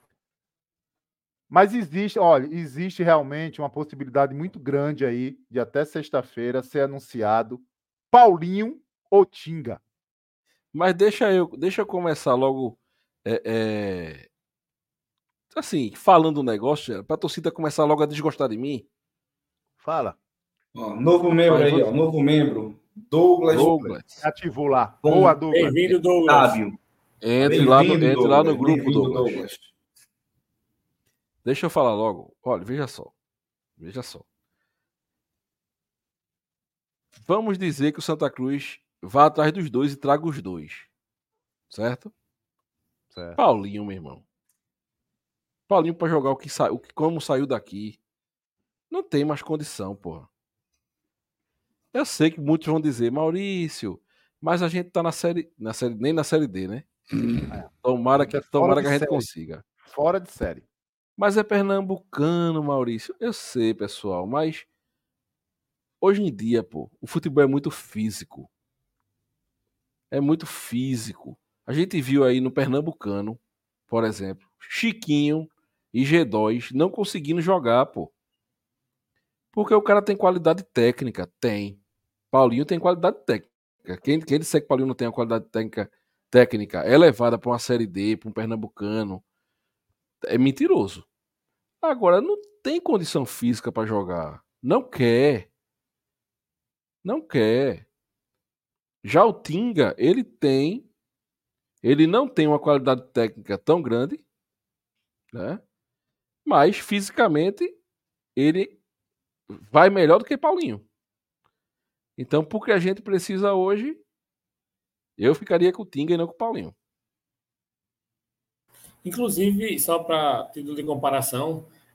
Mas existe, olha, existe realmente uma possibilidade muito grande aí de até sexta-feira ser anunciado Paulinho ou Tinga. Mas deixa eu, deixa eu começar logo, é, é... assim, falando um negócio, para a torcida começar logo a desgostar de mim. Fala. Ó, novo membro Vai, aí, ó, novo membro, Douglas. Douglas. Ativou lá. Boa, Douglas. Bem-vindo, Douglas. Sábio. Entre, lá no, entre Douglas. lá no grupo, Douglas. Douglas. Deixa eu falar logo. Olha, veja só. Veja só. Vamos dizer que o Santa Cruz vá atrás dos dois e traga os dois. Certo? certo. Paulinho, meu irmão. Paulinho para jogar o que saiu, como saiu daqui. Não tem mais condição, porra. Eu sei que muitos vão dizer, Maurício, mas a gente tá na série, na série nem na série D, né? É. Tomara que, tomara que a gente série. consiga. Fora de série. Mas é pernambucano, Maurício. Eu sei, pessoal, mas hoje em dia, pô, o futebol é muito físico. É muito físico. A gente viu aí no Pernambucano, por exemplo, Chiquinho e G dois não conseguindo jogar, pô. Porque o cara tem qualidade técnica, tem. Paulinho tem qualidade técnica. Quem, quem disser que Paulinho não tem uma qualidade técnica, técnica elevada para uma Série D, para um Pernambucano, é mentiroso. Agora, não tem condição física para jogar. Não quer. Não quer. Já o Tinga, ele tem. Ele não tem uma qualidade técnica tão grande, né? Mas, fisicamente, ele vai melhor do que Paulinho. Então, porque a gente precisa hoje, eu ficaria com o Tinga e não com o Paulinho. Inclusive, só para título de comparação,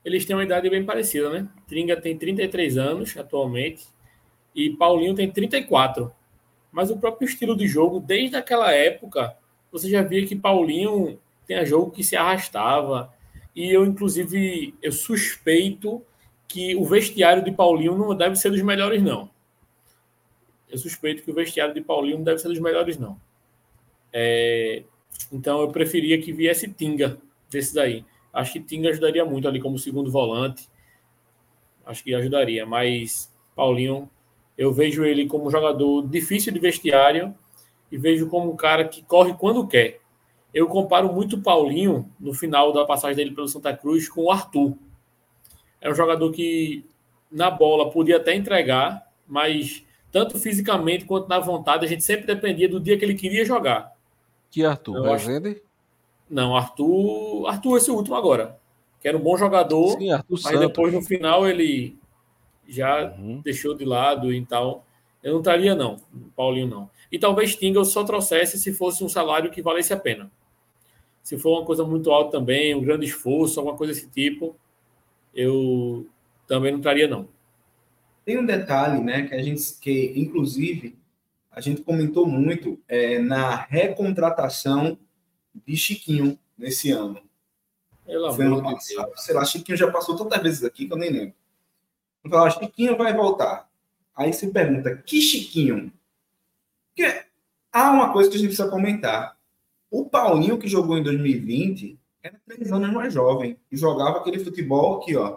eles têm uma idade bem parecida, né? Tinga tem trinta e três anos atualmente e Paulinho tem trinta e quatro. Mas o próprio estilo de jogo, desde aquela época, você já via que Paulinho tem jogo que se arrastava. E eu, inclusive, eu suspeito que o vestiário de Paulinho não deve ser dos melhores, não. Eu suspeito que o vestiário de Paulinho não deve ser dos melhores, não. É... Então, eu preferia que viesse Tinga desses aí. Acho que Tinga ajudaria muito ali como segundo volante. Acho que ajudaria. Mas Paulinho, eu vejo ele como um jogador difícil de vestiário e vejo como um cara que corre quando quer. Eu comparo muito o Paulinho, no final da passagem dele pelo Santa Cruz, com o Arthur. É um jogador que, na bola, podia até entregar, mas tanto fisicamente quanto na vontade, a gente sempre dependia do dia que ele queria jogar. Que Arthur? Eu acho... Rezende? Não, Arthur... Arthur esse último agora. Que era um bom jogador, Sim, Arthur mas Santos. depois, no final, ele já Uhum. deixou de lado e tal. Eu não estaria, não. Paulinho, não. E talvez Tinga eu só trouxesse se fosse um salário que valesse a pena. Se for uma coisa muito alta também, um grande esforço, alguma coisa desse tipo, eu também não estaria, não. Tem um detalhe, né, que a gente, que inclusive, a gente comentou muito é, na recontratação de Chiquinho nesse ano. Pelo Foi ano amor de passado. Deus. Sei lá, Chiquinho já passou tantas vezes aqui que eu nem lembro. Eu falava, Chiquinho vai voltar. Aí você pergunta, que Chiquinho? Porque há uma coisa que a gente precisa comentar. O Paulinho, que jogou em dois mil e vinte, era três anos mais jovem e jogava aquele futebol aqui, ó.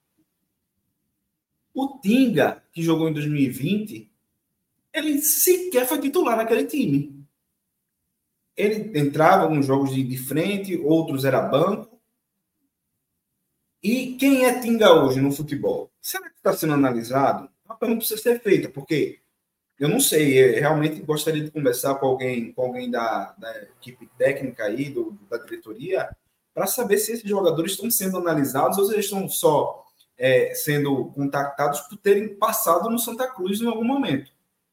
O Tinga, que jogou em dois mil e vinte, ele sequer foi titular naquele time. Ele entrava em jogos de, de frente, outros era banco. E quem é Tinga hoje no futebol? Será que está sendo analisado? A pergunta precisa ser feita, porque eu não sei, eu realmente gostaria de conversar com alguém, com alguém da, da equipe técnica aí, do, da diretoria, para saber se esses jogadores estão sendo analisados ou se eles estão só é, sendo contactados por terem passado no Santa Cruz em algum momento.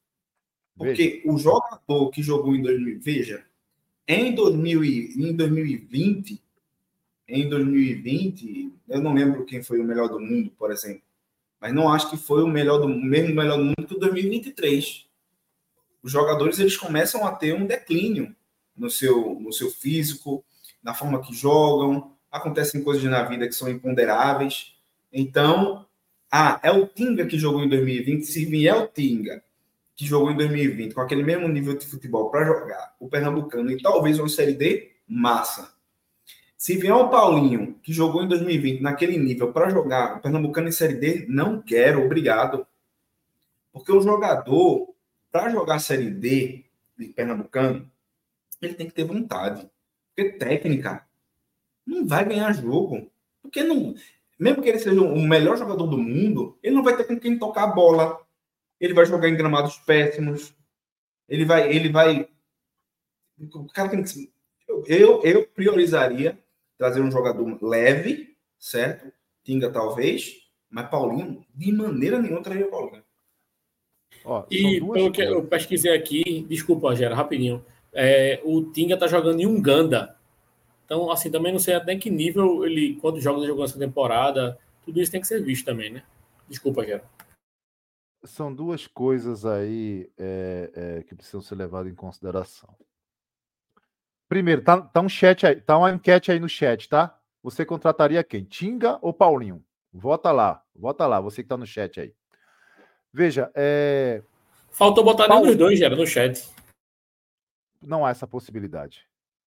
Porque veja, o jogador que jogou em dois mil, veja, em, dois mil e, em dois mil e vinte, em dois mil e vinte, eu não lembro quem foi o melhor do mundo, por exemplo, mas não acho que foi o melhor do mesmo melhor do mundo que o dois mil e vinte e três. Os jogadores eles começam a ter um declínio no seu, no seu físico, na forma que jogam, acontecem coisas na vida que são imponderáveis. Então, ah, é o Tinga que jogou em dois mil e vinte, se vier o Tinga que jogou em dois mil e vinte com aquele mesmo nível de futebol para jogar o Pernambucano e talvez uma Série D, massa. Se vier o Paulinho, que jogou em dois mil e vinte naquele nível para jogar o Pernambucano em Série D, não quero, obrigado. Porque o jogador, para jogar Série D de Pernambucano, ele tem que ter vontade. Porque técnica não vai ganhar jogo. Porque não, mesmo que ele seja o melhor jogador do mundo, ele não vai ter com quem tocar a bola. Ele vai jogar em gramados péssimos. Ele vai... Ele vai o cara tem que... Eu, eu priorizaria trazer um jogador leve, certo? Tinga talvez, mas Paulinho, de maneira nenhuma, traria Paulinho. Ó, e pelo que eu pesquisei aqui, desculpa, Gera, rapidinho, é, o Tinga tá jogando em Uganda. Então, assim, também não sei até que nível ele, quantos jogos ele jogou essa temporada, tudo isso tem que ser visto também, né? Desculpa, Gera. São duas coisas aí é, é, que precisam ser levadas em consideração. Primeiro, tá, tá um chat aí, tá uma enquete aí no chat, tá? Você contrataria quem? Tinga ou Paulinho? Vota lá, vota lá, você que tá no chat aí. Veja, é... Faltou botar Paulo... nenhum dos dois, Gera, no chat. Não há essa possibilidade.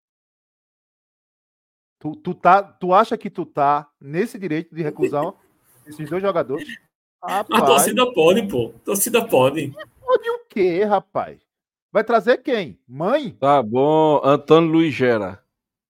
Tu, tu, tá, tu acha que tu tá nesse direito de recusar esses dois jogadores? Rapaz, a torcida pode, pô. A torcida pode. Pode o quê, rapaz? Vai trazer quem? Mãe? Tá bom, Antônio Luiz Gera.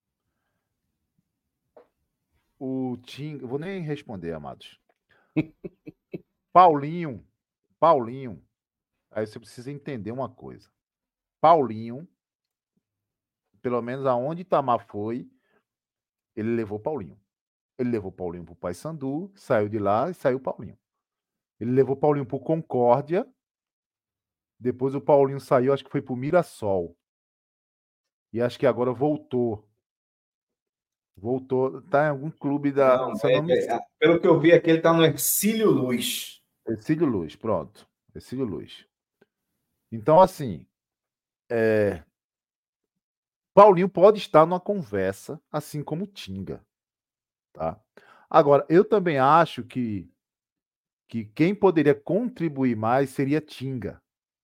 O Tim, eu vou nem responder, amados. Paulinho, Paulinho. Aí você precisa entender uma coisa. Paulinho, pelo menos aonde Itamar foi, ele levou Paulinho. Ele levou Paulinho pro Paysandu, saiu de lá e saiu Paulinho. Ele levou Paulinho pro Concórdia. Depois o Paulinho saiu, acho que foi pro Mirassol. E acho que agora voltou. Voltou, tá em algum clube da. Não, se eu é, não me... é, pelo que eu vi aqui, ele tá no Ercílio Luz. Ercílio Luz, pronto. Ercílio Luz. Então, assim, é... Paulinho pode estar numa conversa, assim como Tinga. Tá? Agora, eu também acho que, que quem poderia contribuir mais seria Tinga.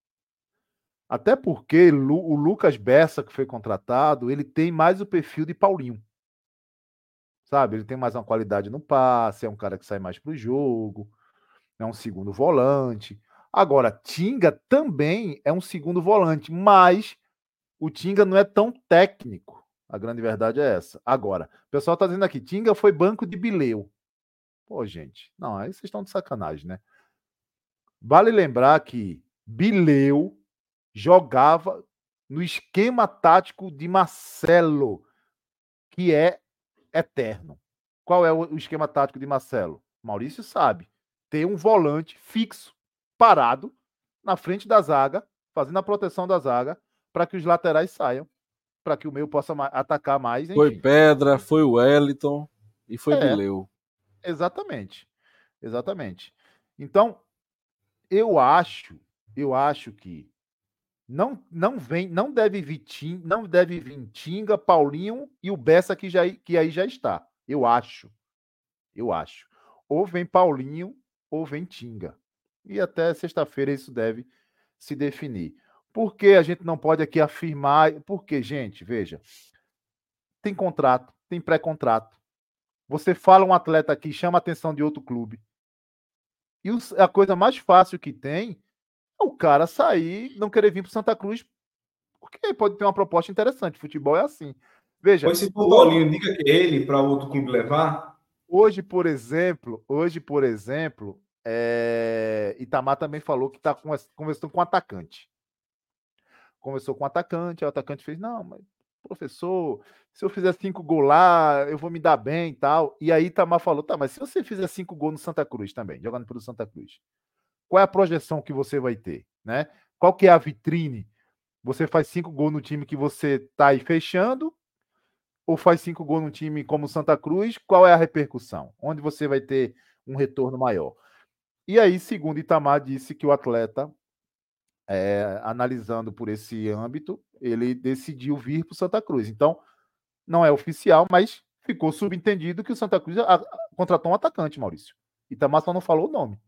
Até porque Lu, o Lucas Bessa, que foi contratado, ele tem mais o perfil de Paulinho. Sabe? Ele tem mais uma qualidade no passe, é um cara que sai mais pro jogo, é um segundo volante. Agora, Tinga também é um segundo volante, mas o Tinga não é tão técnico. A grande verdade é essa. Agora, o pessoal tá dizendo aqui, Tinga foi banco de Bileu. Pô, gente, não, aí vocês estão de sacanagem, né? Vale lembrar que Bileu jogava no esquema tático de Marcelo, que é eterno. Qual é o esquema tático de Marcelo? Maurício sabe. Ter um volante fixo, parado, na frente da zaga, fazendo a proteção da zaga, para que os laterais saiam, para que o meio possa atacar mais. Enfim. Foi Pedra, foi o Wellington e foi é, Bileu. Exatamente. Exatamente. Então, eu acho, eu acho que não, não vem, não deve vir, não deve vir Tinga, Paulinho e o Bessa que, já, que aí já está. Eu acho. Eu acho. Ou vem Paulinho ou vem Tinga. E até sexta-feira isso deve se definir. Por que a gente não pode aqui afirmar? Porque, gente, veja, tem contrato, tem pré-contrato. Você fala um atleta aqui, chama a atenção de outro clube. E a coisa mais fácil que tem é o cara sair, não querer vir para Santa Cruz, porque pode ter uma proposta interessante. Futebol é assim. Veja. Pois se for o Paulinho indica que ele para outro clube levar. Hoje, por exemplo, hoje, por exemplo, é... Itamar também falou que está conversando com o atacante. Conversou com o atacante, o atacante fez, não, mas professor, se eu fizer cinco gols lá, eu vou me dar bem e tal. E aí Itamar falou, tá, mas se você fizer cinco gols no Santa Cruz também, jogando pelo Santa Cruz, qual é a projeção que você vai ter, né? Qual que é a vitrine? Você faz cinco gols no time que você está aí fechando, ou faz cinco gols no time como Santa Cruz, qual é a repercussão? Onde você vai ter um retorno maior? E aí, segundo Itamar, disse que o atleta, é, analisando por esse âmbito, ele decidiu vir para o Santa Cruz. Então, não é oficial, mas ficou subentendido que o Santa Cruz a, a, contratou um atacante, Maurício. Itamar só não falou o nome.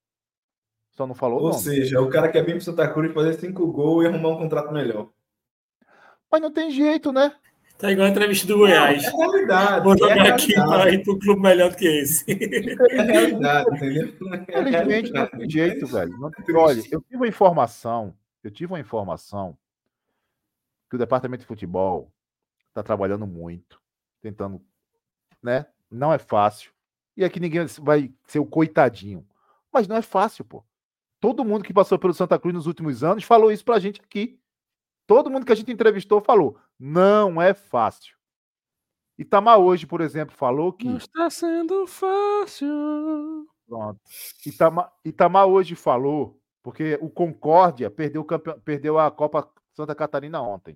Só não falou Ou o nome. Ou seja, o cara quer vir para o Santa Cruz fazer cinco gols e arrumar um contrato melhor. Mas não tem jeito, né? Tá igual a entrevista do Goiás. Não, é realidade. Vou jogar é aqui para ir para um clube melhor do que esse. É realidade, entendeu? Infelizmente não tem jeito, velho. Não tem... Olha, eu tive uma informação, eu tive uma informação que o departamento de futebol está trabalhando muito, tentando, né? Não é fácil. E aqui ninguém vai ser o coitadinho. Mas não é fácil, pô. Todo mundo que passou pelo Santa Cruz nos últimos anos falou isso pra gente aqui. Todo mundo que a gente entrevistou falou, não é fácil. Itamar hoje, por exemplo, falou que... Não está sendo fácil. Pronto. Itamar, Itamar hoje falou, porque o Concórdia perdeu, o campe... perdeu a Copa Santa Catarina ontem.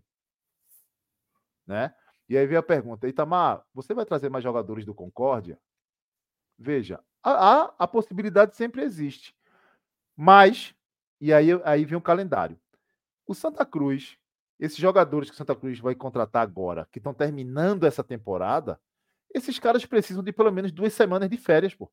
Né? E aí veio a pergunta, Itamar, você vai trazer mais jogadores do Concórdia? Veja, a, a, a possibilidade sempre existe. Mas, e aí, aí vem o calendário. O Santa Cruz, esses jogadores que o Santa Cruz vai contratar agora, que estão terminando essa temporada, esses caras precisam de pelo menos duas semanas de férias, pô.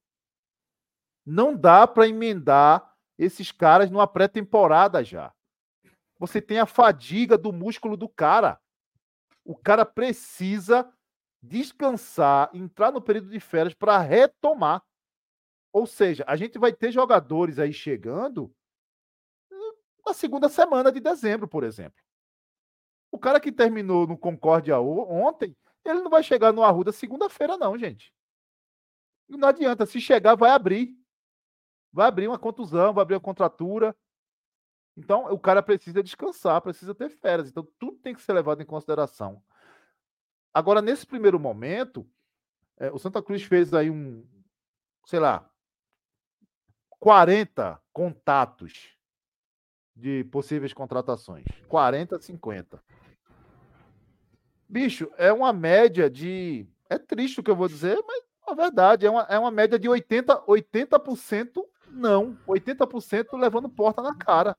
Não dá para emendar esses caras numa pré-temporada já. Você tem a fadiga do músculo do cara. O cara precisa descansar, entrar no período de férias para retomar. Ou seja, a gente vai ter jogadores aí chegando na segunda semana de dezembro, por exemplo. O cara que terminou no Concórdia ontem, ele não vai chegar no Arruda segunda-feira, não, gente. Não adianta. Se chegar, vai abrir. Vai abrir uma contusão, vai abrir uma contratura. Então, o cara precisa descansar, precisa ter férias. Então, tudo tem que ser levado em consideração. Agora, nesse primeiro momento, é, o Santa Cruz fez aí um, sei lá, quarenta contatos de possíveis contratações. quarenta, cinquenta. Bicho, é uma média de É triste o que eu vou dizer, mas é verdade. É uma, é uma média de oitenta por cento, oitenta por cento não. oitenta por cento levando porta na cara.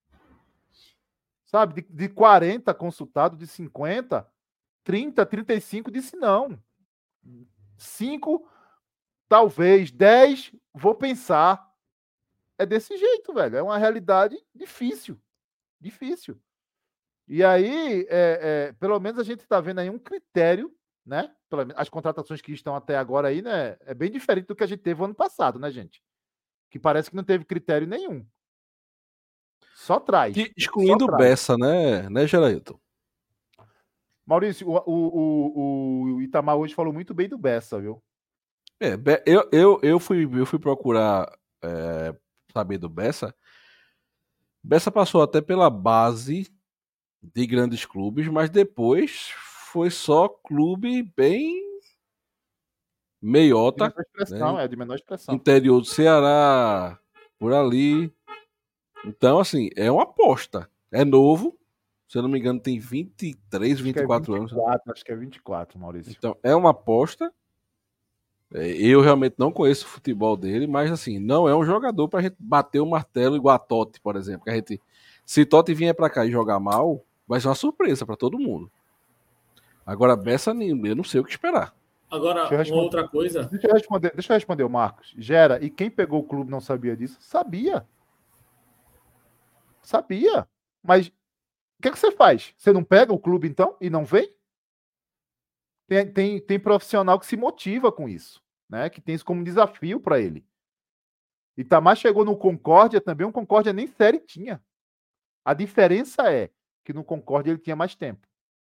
Sabe? De, de quarenta consultados, de cinquenta, trinta, trinta e cinco disse não. cinco, talvez, dez, vou pensar. É desse jeito, velho. É uma realidade difícil. Difícil. E aí, é, é, pelo menos a gente está vendo aí um critério, né? As contratações que estão até agora aí, né? É bem diferente do que a gente teve ano passado, né, gente? Que parece que não teve critério nenhum. Só traz. Que, excluindo o Bessa, né, né, Gerailton? Maurício, o, o, o Itamar hoje falou muito bem do Bessa, viu? É, eu, eu, eu, fui, eu fui procurar é, saber do Bessa. Bessa passou até pela base de grandes clubes, mas depois foi só clube bem meiota. De menor expressão, né? É de menor expressão. Interior do Ceará, por ali. Então, assim, é uma aposta. É novo. Se eu não me engano, tem vinte e três, vinte e quatro anos. Acho que é vinte e quatro, Maurício. Então, é uma aposta. Eu realmente não conheço o futebol dele, mas, assim, não é um jogador pra gente bater o martelo igual a Totti, por exemplo. Que a gente, se Totti vier pra cá e jogar mal, vai ser uma surpresa pra todo mundo. Agora, Bessa, eu não sei o que esperar. Agora, uma outra coisa... Deixa eu responder, deixa eu responder o Marcos. Gera, e quem pegou o clube não sabia disso? Sabia. Sabia. Mas o que, é que você faz? Você não pega o clube, então, e não vem? Tem, tem, tem profissional que se motiva com isso, né? Que tem isso como desafio para ele. Itamar chegou no Concórdia também, o Concórdia nem série tinha. A diferença é que no Concórdia ele tinha mais tempo.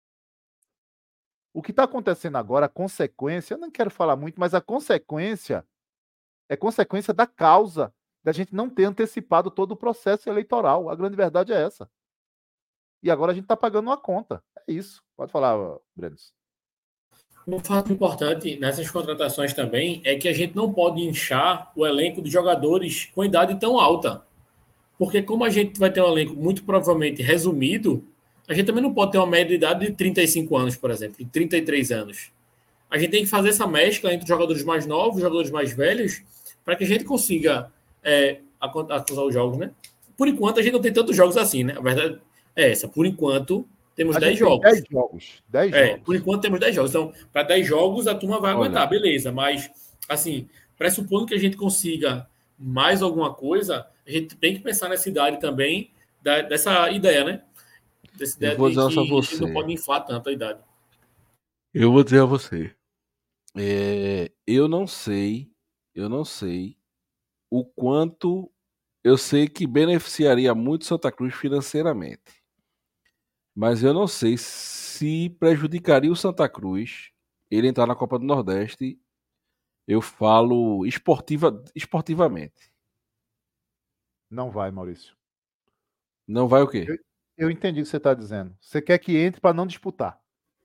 O que está acontecendo agora, a consequência, eu não quero falar muito, mas a consequência é consequência da causa da gente não ter antecipado todo o processo eleitoral. A grande verdade é essa. E agora a gente está pagando uma conta. É isso. Pode falar, Brenos. Um fato importante nessas contratações também é que a gente não pode inchar o elenco de jogadores com idade tão alta. Porque como a gente vai ter um elenco muito provavelmente resumido, a gente também não pode ter uma média de idade de trinta e cinco anos, por exemplo, de trinta e três anos. A gente tem que fazer essa mescla entre jogadores mais novos e jogadores mais velhos para que a gente consiga é, acusar os jogos, né? Por enquanto, a gente não tem tantos jogos assim, né? A verdade é essa. Por enquanto, temos dez jogos. dez jogos. dez é, jogos. Por enquanto, temos dez jogos. Então, para dez jogos, a turma vai Olha. aguentar, beleza. Mas, assim, pressupondo que a gente consiga mais alguma coisa, a gente tem que pensar nessa idade também, da, dessa ideia, né? Dessa ideia eu vou dizer de que a você. a gente não pode inflar tanto a idade. Eu vou dizer a você. É, eu não sei, eu não sei o quanto eu sei que beneficiaria muito Santa Cruz financeiramente. Mas eu não sei se prejudicaria o Santa Cruz ele entrar na Copa do Nordeste. Eu falo esportiva, esportivamente. Não vai, Maurício. Não vai o quê? Eu, eu entendi o que você está dizendo. Você quer que entre para não disputar.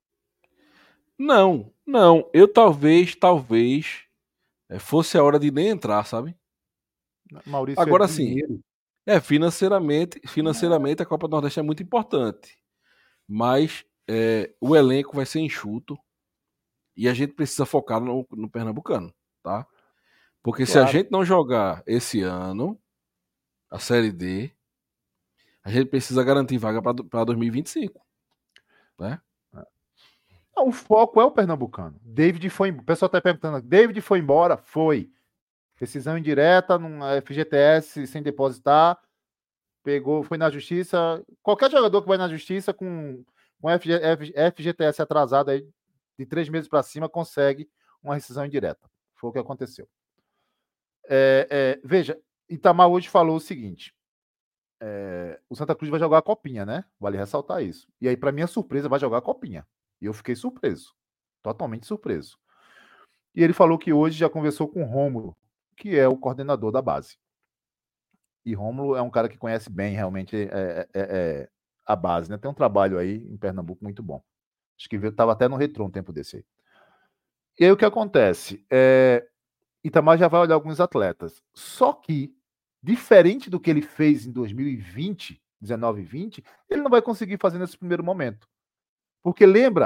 Não, não. Eu talvez, talvez fosse a hora de nem entrar, sabe? Maurício, agora é sim. É, financeiramente, financeiramente a Copa do Nordeste é muito importante. Mas é, o elenco vai ser enxuto e a gente precisa focar no, no Pernambucano, tá? Porque claro. Se a gente não jogar esse ano a Série D, a gente precisa garantir vaga para dois mil e vinte e cinco, né? Não, o foco é o Pernambucano. David foi, o pessoal está perguntando, David foi embora? Foi. Decisão indireta, num F G T S sem depositar, pegou, foi na justiça. Qualquer jogador que vai na justiça com, com F G T S atrasado aí, de três meses para cima, consegue uma rescisão indireta. Foi o que aconteceu. É, é, veja, Itamar hoje falou o seguinte: é, o Santa Cruz vai jogar a Copinha, né? Vale ressaltar isso. E aí, para minha surpresa, vai jogar a Copinha. E eu fiquei surpreso. Totalmente surpreso. E ele falou que hoje já conversou com o Rômulo, que é o coordenador da base. E Rômulo é um cara que conhece bem, realmente, é, é, é, a base, né? Tem um trabalho aí em Pernambuco muito bom. Acho que estava até no Retrô um tempo desse aí. E aí o que acontece? É, Itamar já vai olhar alguns atletas. Só que, diferente do que ele fez em dois mil e vinte, dezenove e vinte, ele não vai conseguir fazer nesse primeiro momento. Porque lembra,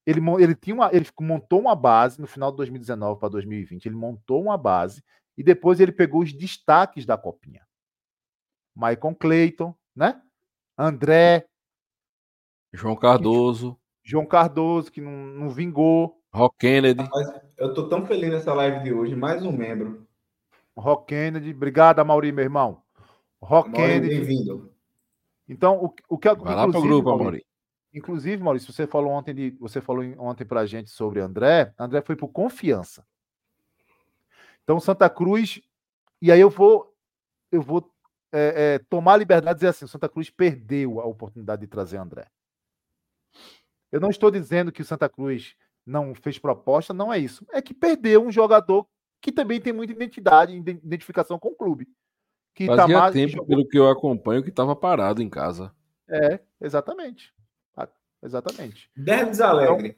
Ele, ele, tinha uma, ele montou uma base no final de dois mil e dezenove para dois mil e vinte. Ele montou uma base e depois ele pegou os destaques da Copinha. Maicon Clayton, né? André. João Cardoso. Que, João Cardoso, que não, não vingou. Rock Kennedy. Rapaz, eu tô tão feliz nessa live de hoje. Mais um membro. Rock Kennedy. Obrigado, Amaury, meu irmão. Rock Kennedy. Bem-vindo. Então, o, o que... Vai lá pro grupo, Amaury. Inclusive, Maurício, você falou ontem, de, você falou ontem pra gente sobre André. André foi por confiança. Então, Santa Cruz... E aí eu vou... Eu vou é, é, tomar a liberdade de dizer assim, Santa Cruz perdeu a oportunidade de trazer André. Eu não estou dizendo que o Santa Cruz não fez proposta, não é isso. É que perdeu um jogador que também tem muita identidade, identificação com o clube. Que Fazia Itamar tempo, jogou... pelo que eu acompanho, que estava parado em casa. É, exatamente. Exatamente. Derdes Alegre.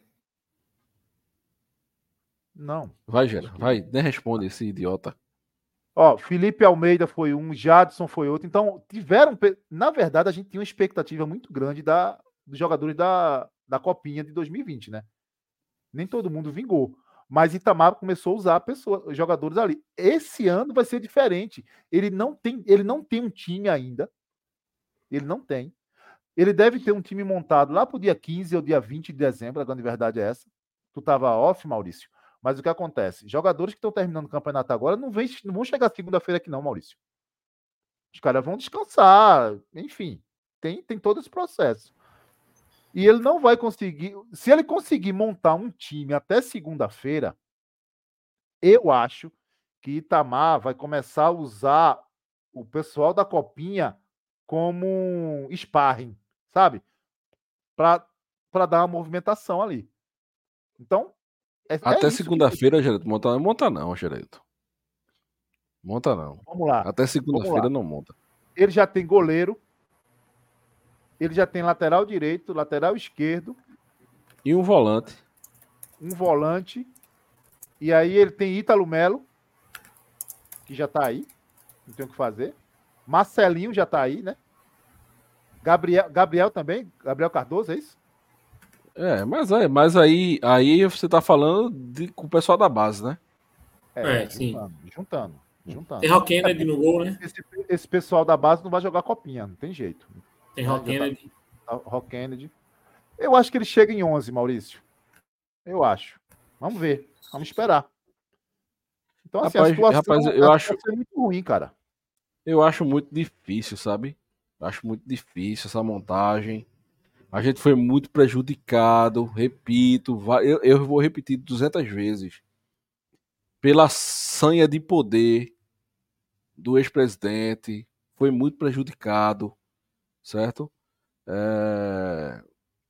Não. Vai, Gera, vai, nem responde esse idiota. Ó, Felipe Almeida foi um, Jadson foi outro. Então, tiveram. Na verdade, a gente tinha uma expectativa muito grande da, dos jogadores da, da Copinha de dois mil e vinte, né? Nem todo mundo vingou. Mas Itamar começou a usar pessoas, jogadores ali. Esse ano vai ser diferente. Ele não tem, ele não tem um time ainda. Ele não tem. Ele deve ter um time montado lá para o dia quinze ou dia vinte de dezembro, a grande verdade é essa. Tu estava off, Maurício. Mas o que acontece? Jogadores que estão terminando o campeonato agora não, vem, não vão chegar segunda-feira aqui não, Maurício. Os caras vão descansar. Enfim, tem, tem todo esse processo. E ele não vai conseguir... Se ele conseguir montar um time até segunda-feira, eu acho que Itamar vai começar a usar o pessoal da Copinha como um sparring, sabe? Para dar uma movimentação ali. Então, é, até é segunda-feira, que... Gereto, monta, monta não, Gereto. Monta não. Vamos lá. Até segunda-feira não monta. Ele já tem goleiro, ele já tem lateral direito, lateral esquerdo. E um volante. Um volante. E aí ele tem Ítalo Melo, que já tá aí. Não tem o que fazer. Marcelinho já tá aí, né? Gabriel, Gabriel também? Gabriel Cardoso, é isso? É, mas, é, mas aí, aí você tá falando de, com o pessoal da base, né? É, é sim. Juntando, juntando, juntando. Tem Rock Kennedy no gol, né? Esse, esse pessoal da base não vai jogar copinha, não tem jeito. Tem Rock Kennedy. Tá, Rock Kennedy. Eu acho que ele chega em onze, Maurício. Eu acho. Vamos ver. Vamos esperar. Então, assim, rapaz, a situação, rapaz, eu a acho situação é muito ruim, cara. Eu acho muito difícil, sabe? Acho muito difícil essa montagem. A gente foi muito prejudicado, repito, eu, eu vou repetir duzentas vezes, pela sanha de poder do ex-presidente, foi muito prejudicado, certo? É...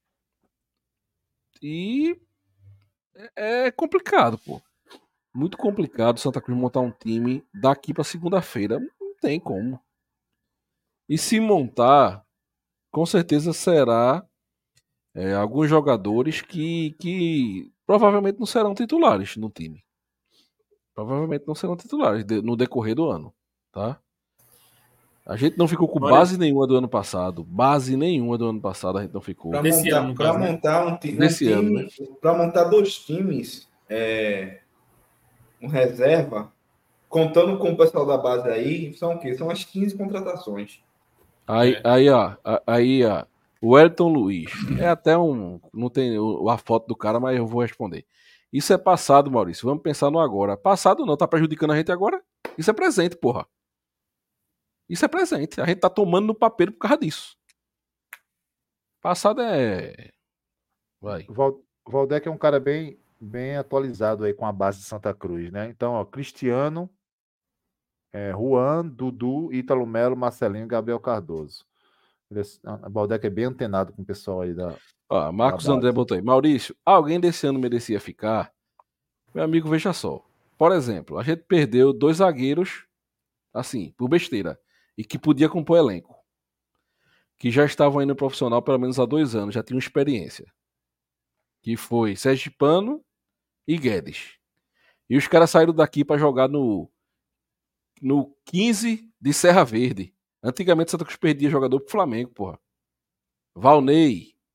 E é complicado, pô. Muito complicado Santa Cruz montar um time daqui para segunda-feira. Não tem como. E se montar, com certeza será é, alguns jogadores que, que provavelmente não serão titulares no time. Provavelmente não serão titulares de, no decorrer do ano, tá? A gente não ficou com base nenhuma do ano passado. Base nenhuma do ano passado a gente não ficou. Para montar, ano, pra montar um, ti, um time, ano, né? Para montar dois times, é, um reserva, contando com o pessoal da base aí, são o quê? São as quinze contratações. Aí, é. aí, ó, aí, ó, o Elton Luiz, é até um, não tem a foto do cara, mas eu vou responder. Isso é passado, Maurício, vamos pensar no agora. Passado não, tá prejudicando a gente agora? Isso é presente, porra. Isso é presente, a gente tá tomando no papel por causa disso. Passado é... Vai. O Valdec é um cara bem, bem atualizado aí com a base de Santa Cruz, né? Então, ó, Cristiano... É, Juan, Dudu, Ítalo Melo, Marcelinho e Gabriel Cardoso. A Baldeca é bem antenado com o pessoal aí da. Ó, Marcos da André botou aí. Maurício, alguém desse ano merecia ficar? Meu amigo, veja só. Por exemplo, a gente perdeu dois zagueiros, assim, por besteira, e que podia compor elenco. Que já estavam indo profissional pelo menos há dois anos, já tinham experiência. Que foi Sergipano e Guedes. E os caras saíram daqui para jogar no. No quinze de Serra Verde. Antigamente Santa Cruz perdia jogador pro Flamengo, porra. Valnei,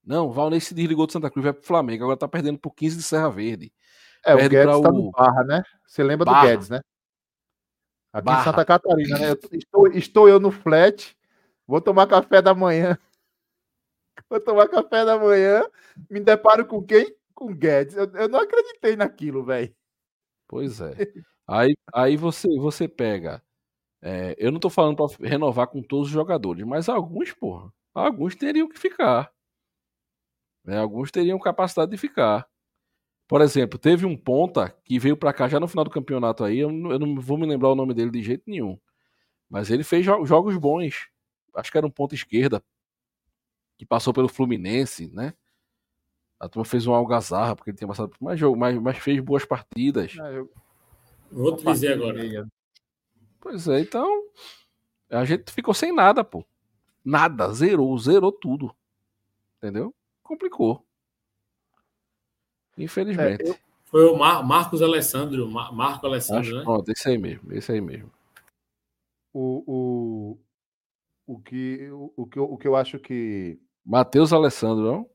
Não, o Valnei se desligou do Santa Cruz, vai pro Flamengo, agora tá perdendo por quinze de Serra Verde. É, Perde o Guedes pra tá o- no Barra, né? Você lembra Barra. do Guedes, né? Aqui Barra. em Santa Catarina, né? Eu estou, estou eu no flat, vou tomar café da manhã. Vou tomar café da manhã, me deparo com quem? Com o Guedes. Eu, eu não acreditei naquilo, velho. Pois é. Aí, aí você, você pega. é, eu não tô falando pra renovar com todos os jogadores, mas alguns, porra. Alguns teriam que ficar. né? Alguns teriam capacidade de ficar. Por exemplo, teve um ponta que veio pra cá já no final do campeonato aí. Eu não, eu não vou me lembrar o nome dele de jeito nenhum. Mas ele fez jo- jogos bons. Acho que era um ponta esquerda. Que passou pelo Fluminense, né? A turma fez uma algazarra, porque ele tinha passado por mais jogo, mas, mas fez boas partidas. Ah, eu- Vou te dizer agora. meia. Pois é, então. A gente ficou sem nada, pô. Nada, zerou, zerou tudo. Entendeu? Complicou. Infelizmente. É, eu- Foi o Mar- Marcos Alessandro. Mar- Marco Alessandro, Acho, né? pronto, esse aí mesmo, esse aí mesmo. O, o, o, que, o, o, que eu, o que eu acho que. Matheus Alessandro, não?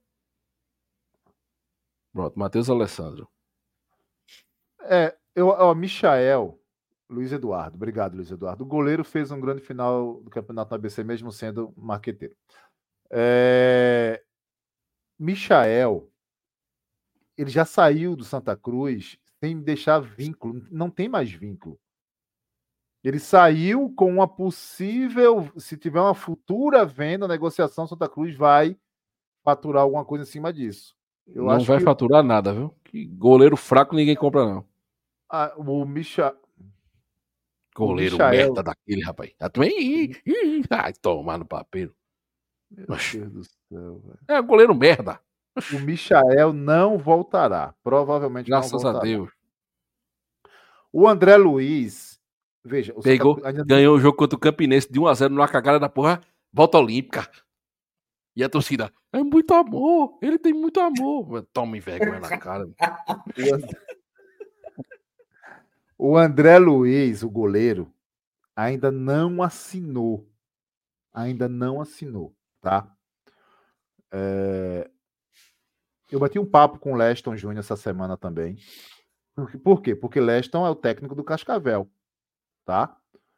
Pronto, Matheus Alessandro. É, eu, ó, Michael, Luiz Eduardo. Obrigado, Luiz Eduardo. O goleiro fez um grande final do campeonato no A B C, mesmo sendo marqueteiro. É, Michael, ele já saiu do Santa Cruz sem deixar vínculo, não tem mais vínculo. Ele saiu com uma possível, se tiver uma futura venda, negociação, Santa Cruz vai faturar alguma coisa em cima disso. Eu não acho vai que faturar nada, viu? Que goleiro fraco ninguém compra, não. a, o Micha, Goleiro Michael- merda daquele, rapaz. Ah, tu- Ih, ih, ih, Ai, tomar no papel. meu Oxi. Deus do céu, velho. É goleiro merda. O Michael não voltará. Provavelmente Graças não a voltará. Deus. O André Luiz, veja, o Santa Pegou, Cruz ainda- ganhou o jogo contra o Campinense de um a zero numa cagada da porra, volta olímpica. E a torcida, é muito amor, ele tem muito amor. Toma vergonha na cara. o And- o André Luiz, o goleiro, ainda não assinou. Ainda não assinou, tá? É, Eu bati um papo com o Leston Júnior essa semana também. Por quê? Por quê? Porque Leston é o técnico do Cascavel, tá?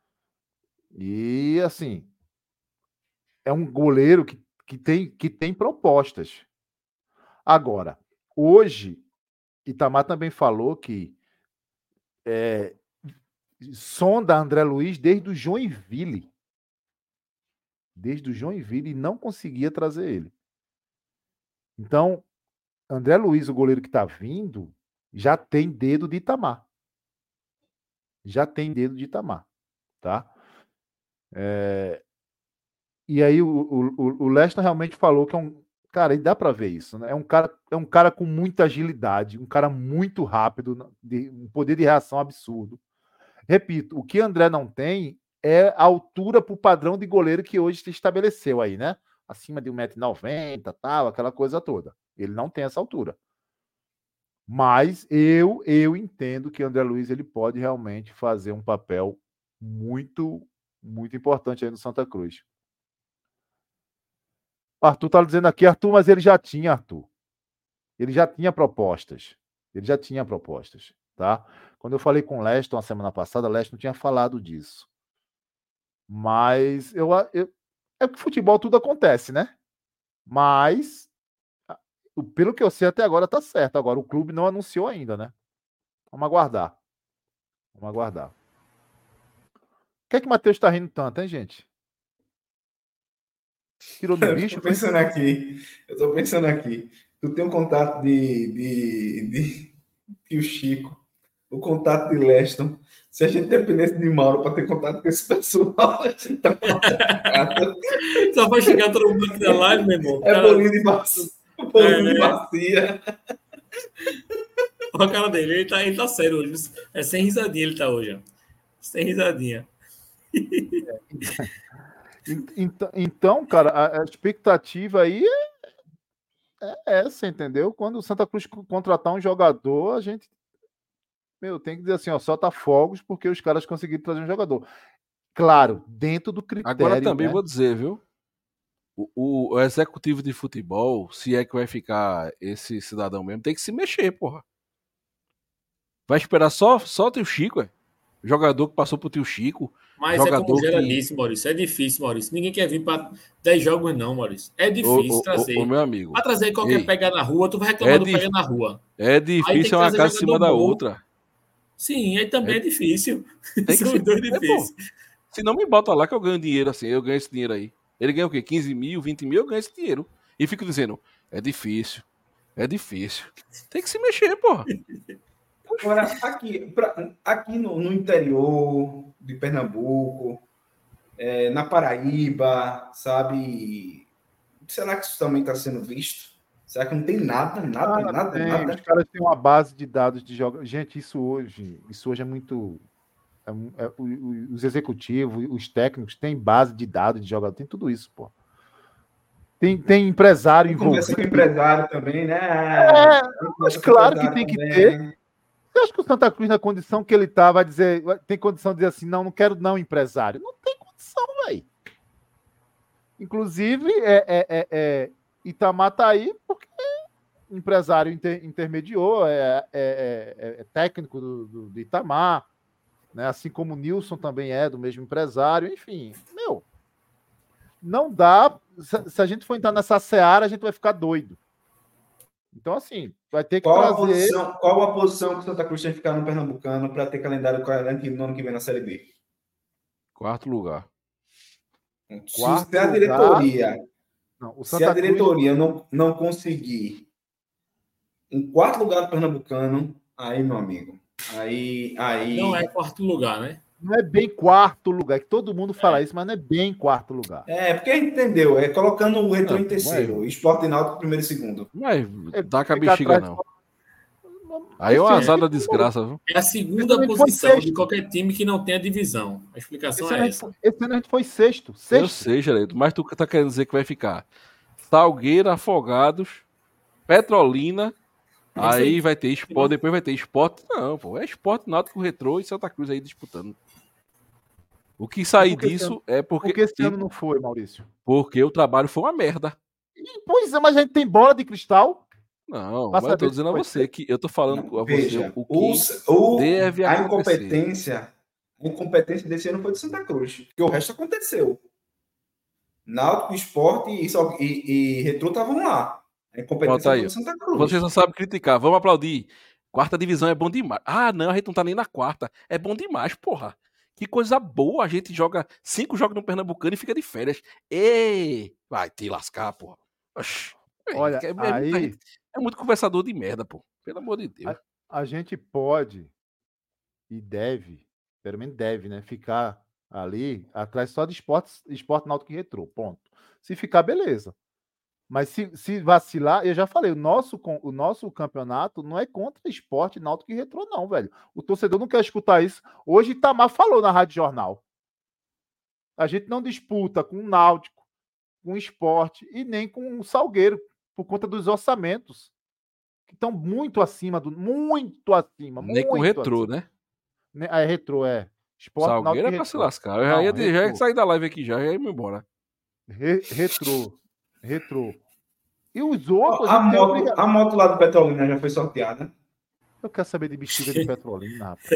E, assim, é um goleiro que, que, tem, que tem propostas. Agora, hoje, Itamar também falou que é, sonda André Luiz desde o Joinville. Desde o Joinville e não conseguia trazer ele. Então, André Luiz, o goleiro que está vindo, já tem dedo de Itamar. Já tem dedo de Itamar, tá? É, E aí o, o, o Leston realmente falou que é um cara, e dá para ver isso, né? É um cara, é um cara com muita agilidade, um cara muito rápido, de, um poder de reação absurdo. Repito, o que André não tem é a altura para o padrão de goleiro que hoje se estabeleceu aí, né? Acima de um metro e noventa, tal, aquela coisa toda. Ele não tem essa altura. Mas eu eu entendo que André Luiz ele pode realmente fazer um papel muito muito importante aí no Santa Cruz. Arthur tá dizendo aqui, Arthur, mas ele já tinha, Arthur. Ele já tinha propostas. Ele já tinha propostas, tá? Quando eu falei com o Leston a semana passada, o Leston tinha falado disso. Mas eu, eu é que futebol tudo acontece, né? Mas pelo que eu sei até agora tá certo. Agora o clube não anunciou ainda, né? Vamos aguardar. Vamos aguardar. O que é que o Matheus tá rindo tanto, hein, gente? Tirou no Eu bicho? tô Foi? pensando aqui, eu tô pensando aqui. Tu tem um contato de, de, de, de o Chico, o contato de Leston. Se a gente dependesse de Mauro para ter contato com esse pessoal, a gente tá lascado. Só vai chegar todo mundo aqui na live, meu irmão. É Cara, bolinho de bacia. Bolinho de É. bacia. olha a cara dele, ele tá, ele tá sério hoje. É sem risadinha ele tá hoje, ó. Sem risadinha. Então, então, cara, a, a expectativa aí é, é essa, entendeu? Quando o Santa Cruz contratar um jogador, a gente, meu, tem que dizer assim, ó, solta fogos porque os caras conseguiram trazer um jogador. Claro, dentro do critério. Agora também né? vou dizer, viu? o, o executivo de futebol, se é que vai ficar esse cidadão mesmo, tem que se mexer, porra. Vai esperar só, só o tio Chico, é? Jogador que passou pro tio Chico. Mas jogador é como o Gera que... disse, Maurício, é difícil, Maurício. Ninguém quer vir para dez jogos, não, Maurício. É difícil ô, ô, trazer. Ô, meu amigo. Para trazer qualquer Ei, pega na rua, tu vai reclamar é do dif... pega na rua. É difícil, é uma casa em cima da bom. outra. Sim, aí também é, é difícil. Tem que São ser... dois é, difíceis. Se não me bota lá que eu ganho dinheiro assim, eu ganho esse dinheiro aí. Ele ganha o quê? quinze mil, vinte mil, eu ganho esse dinheiro. E fico dizendo, é difícil, é difícil. Tem que se mexer, porra. Agora, aqui, pra, aqui no, no interior de Pernambuco, é, na Paraíba, sabe? Será que isso também está sendo visto? Será que não tem nada, nada, ah, nada, tem. nada? Os caras têm uma base de dados de jogos. Gente, isso hoje, isso hoje é muito. É, é, os executivos, os técnicos têm base de dados de jogador, tem tudo isso, pô. Tem, tem empresário tem envolvido. Conversa com empresário também, né? É, mas claro que tem também. que ter. Você acha que o Santa Cruz, na condição que ele tá, vai dizer, tem condição de dizer assim, não, não quero não, empresário? Não tem condição, velho. Inclusive, é, é, é, é, Itamar tá aí porque o empresário inter, intermediou, é, é, é, é técnico do, do, do Itamar, né? Assim como o Nilson também é do mesmo empresário, enfim, meu, não dá, se, se a gente for entrar nessa seara, a gente vai ficar doido. Então, assim, vai ter que qual trazer... A posição, qual a posição que o Santa Cruz tem que ficar no Pernambucano para ter calendário no ano que vem na Série B? Quarto lugar. Quarto se a diretoria, lugar... não, o se a diretoria Cruz... não, não conseguir em quarto lugar do Pernambucano, aí, meu amigo, aí, aí... Não é quarto lugar, né? Não é bem quarto lugar, que todo mundo fala é. isso, mas não é bem quarto lugar. É, porque a gente entendeu, é colocando o Retrô em terceiro, o Sport Náutico primeiro e segundo. Mas dá com a bexiga, não. Aí é uma azar da desgraça, viu? É a segunda posição de qualquer time que não tenha divisão. A explicação esse é essa. Foi, esse ano a gente foi sexto. sexto. Eu sei, Geraldo, mas tu tá querendo dizer que vai ficar Salgueiro, Afogados, Petrolina, não aí sei. Vai ter Sport, depois vai ter Sport. Não, pô, é Sport, Náutico, Retrô e Santa Cruz aí disputando. O que sair disso ano, é porque... Porque esse ano não foi, Maurício. Porque o trabalho foi uma merda. Pois é, mas a gente tem bola de cristal. Não, mas eu tô dizendo a você ser. que eu tô falando não, a veja, você o que o, deve a acontecer. Incompetência, a incompetência desse ano foi de Santa Cruz, porque o resto aconteceu. Náutico, Sport e, e, e Retrô estavam lá. A incompetência aí, foi de Santa Cruz. Você só sabe criticar, vamos aplaudir. Quarta divisão é bom demais. Ah, não, a gente não tá nem na quarta. É bom demais, porra. Que coisa boa, a gente joga cinco jogos no Pernambucano e fica de férias. Ei, vai te lascar, porra. Oxi. Olha, é, é, aí... muito, é muito conversador de merda, pô. Pelo amor de Deus. A, a gente pode e deve, pelo menos deve, né? Ficar ali atrás só de esporte, esporte náutico e retrô, ponto. Se ficar, beleza. Mas se, se vacilar, eu já falei, o nosso, o nosso campeonato não é contra esporte, náutico e retrô, não, velho. O torcedor não quer escutar isso. Hoje Itamar falou na Rádio Jornal. A gente não disputa com o Náutico, com o Esporte e nem com o Salgueiro, por conta dos orçamentos. Que estão muito acima do. Muito acima. Nem muito com o retrô, acima. né? É retrô, é. Esporte, Salgueiro é pra se lascar. Eu já, não, ia, já ia sair da live aqui já, já ia me embora. Re, retrô. Retrô. E os outros. A, a, moto, obriga... a moto lá do Petrolina já foi sorteada. Eu quero saber de bexiga de Petrolina, rapaz.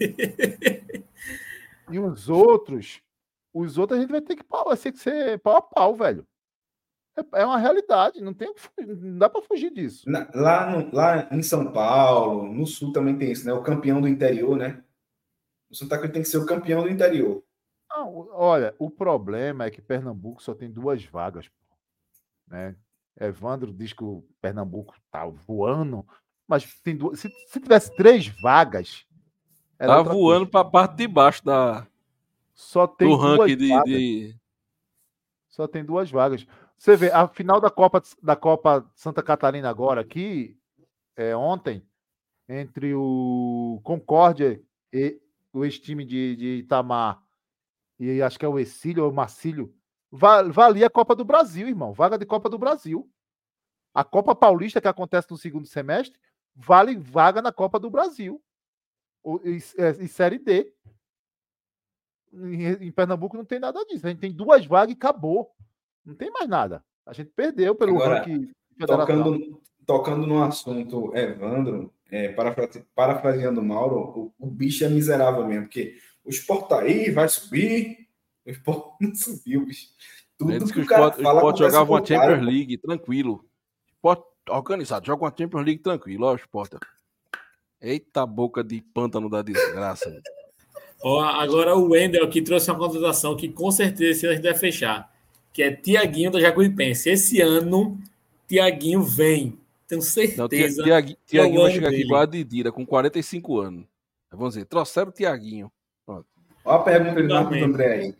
E os outros. Os outros a gente vai ter que, vai ter que ser pau a pau, velho. É, é uma realidade, não, tem, não dá para fugir disso. Na, lá, no, lá em São Paulo, no Sul também tem isso, né? O campeão do interior, né? O Santa Cruz tem que ser o campeão do interior. Não, olha, o problema é que Pernambuco só tem duas vagas, né? Evandro diz que o Pernambuco tá voando, mas tem duas. Se, se tivesse três vagas, tá voando para a parte de baixo da só tem do duas ranking de, vagas. de Só tem duas vagas. Você vê a final da Copa da Copa Santa Catarina agora aqui é, ontem entre o Concórdia e o ex-time de, de Itamar e acho que é o Exílio ou o Marcílio, valia a Copa do Brasil, irmão. Vaga de Copa do Brasil. A Copa Paulista, que acontece no segundo semestre, vale vaga na Copa do Brasil. E, e Série D. Em, em Pernambuco não tem nada disso. A gente tem duas vagas e acabou. Não tem mais nada. A gente perdeu pelo Agora, ranking tocando, tocando no assunto Evandro, é, parafrase- parafraseando o Mauro, o, o bicho é miserável mesmo, porque o Sport tá aí, vai subir, o Sport não subiu, bicho. Tudo Eles que, que o o cara Sport, o fala Sport acontece jogava ao uma Champions contrário, pô. League tranquilo. Sport organizado, joga uma Champions League tranquilo, ó, o Sport. Eita boca de pântano da desgraça. Ó, agora o Wendel aqui trouxe uma contratação que com certeza a gente vai fechar, que é Tiaguinho da Jacuipense. Esse ano, Tiaguinho vem. Tenho Não, Tia- certeza. Tiagui- que é o Tiaguinho vai ano chegar aqui dele. igual a Didira, com quarenta e cinco anos. Vamos dizer, trouxeram o Tiaguinho. Pronto. Olha a pergunta de Marcos Finalmente. André aí.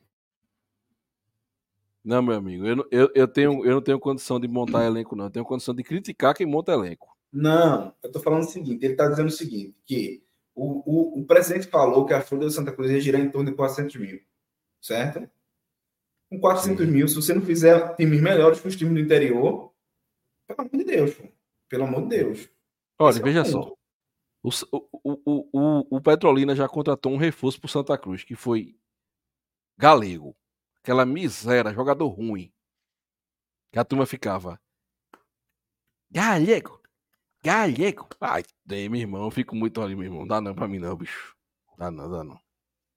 Não, meu amigo, eu, não- eu, eu, tenho, eu não tenho condição de montar elenco, não. Eu tenho condição de criticar quem monta elenco. Não, eu tô falando o seguinte, ele tá dizendo o seguinte, que o, o, o presidente falou que a folha do Santa Cruz ia girar em torno de quatrocentos mil, certo? Com quatrocentos Sim. mil, se você não fizer times melhores que os times do interior, pelo amor de Deus, pô. Pelo amor de Deus. Olha, Esse é o veja ponto. só. O, S- o, o, o, o Petrolina já contratou um reforço pro Santa Cruz, que foi Galego. Aquela miséria, jogador ruim. Que a turma ficava. Galego! Galego! Ai, daí, meu irmão, eu fico muito ali, meu irmão. Dá não pra mim, não, bicho. Dá não, dá não.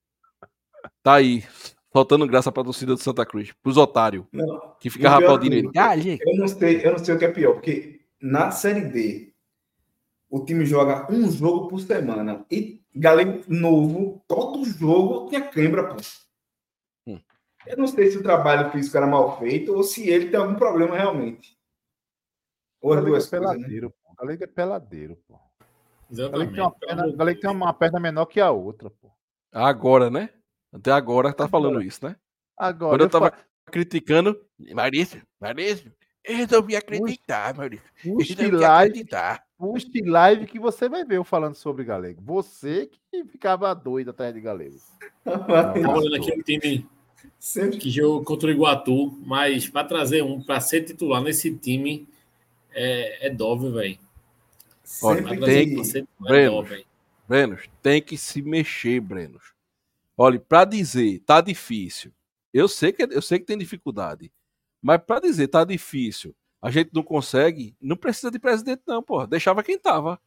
Tá aí, faltando graça pra torcida do Santa Cruz. Pros otários, Não, que e ficava o pior aplaudindo de ele. tudo, Galego! eu não sei, eu não sei o que é pior, porque na Série D o time joga um jogo por semana e Galego novo, todo jogo tinha cãibra, pô. Hum. Eu não sei se o trabalho físico era mal feito ou se ele tem algum problema realmente. Ou as Galego é duas coisas, né? peladeiro, pô. Galego é peladeiro, pô. Galego Exatamente. tem uma perna, Galego tem uma perna menor que a outra, pô. Agora, né? Até agora tá Agora. falando isso, né? Agora, Quando eu eu tava fa- criticando, Maurício, Maurício, eu resolvi acreditar, Maurício. Eu puxe resolvi live, acreditar. puxe live que você vai ver eu falando sobre Galego. Você que ficava doido atrás de Galego. Estava olhando aqui um time Sempre que jogou contra o Iguatu, mas para trazer um para ser titular nesse time é, é dóvil, velho. Olha, Sempre tem que- Pra ser titular é Brenos, dó, velho. Brenos, tem que se mexer, Brenos. Olha, pra dizer, tá difícil. Eu sei que, eu sei que tem dificuldade. Mas pra dizer, tá difícil, a gente não consegue, não precisa de presidente não, porra. Deixava quem tava.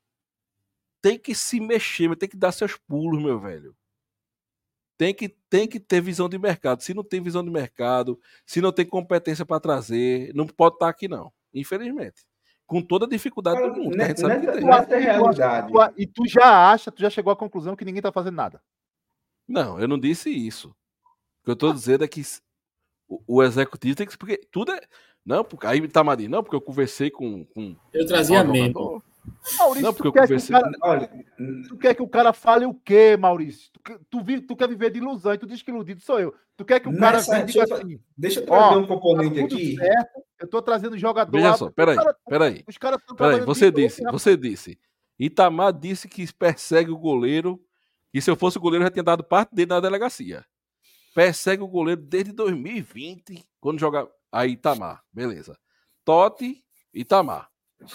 Tem que se mexer, mas tem que dar seus pulos, meu velho. Tem que, tem que ter visão de mercado. Se não tem visão de mercado, se não tem competência para trazer, não pode estar aqui, não. Infelizmente. Com toda a dificuldade Cara, do mundo, que a gente nessa, sabe que tem. nessa realidade, Tu- E tu já acha, tu já chegou à conclusão que ninguém tá fazendo nada. Não, eu não disse isso. O que eu tô dizendo é que o, o executivo tem que. Porque tudo é. Não, porque aí tá Marinho, não, porque eu conversei com. com Eu trazia com o mesmo. jogador. Maurício, Não, porque tu, eu quer que o conversei. cara, olha, tu quer que o cara fale o quê, Maurício? Tu, que- tu, vi- tu quer viver de ilusão e tu diz que iludido sou eu. Tu quer que o cara Nessa- venha e diga deixa eu- assim, deixa eu trazer ó, um componente tá tudo aqui. certo, eu tô trazendo jogador Veja A, só, porque peraí, os cara- peraí. Os caras estão Peraí, trabalhando você de novo, disse, rapaz. você disse. Itamar disse que persegue o goleiro. E se eu fosse o goleiro, eu já tinha dado parte dele na delegacia. Persegue o goleiro desde dois mil e vinte, quando joga. Aí Itamar, beleza. Totti, Itamar.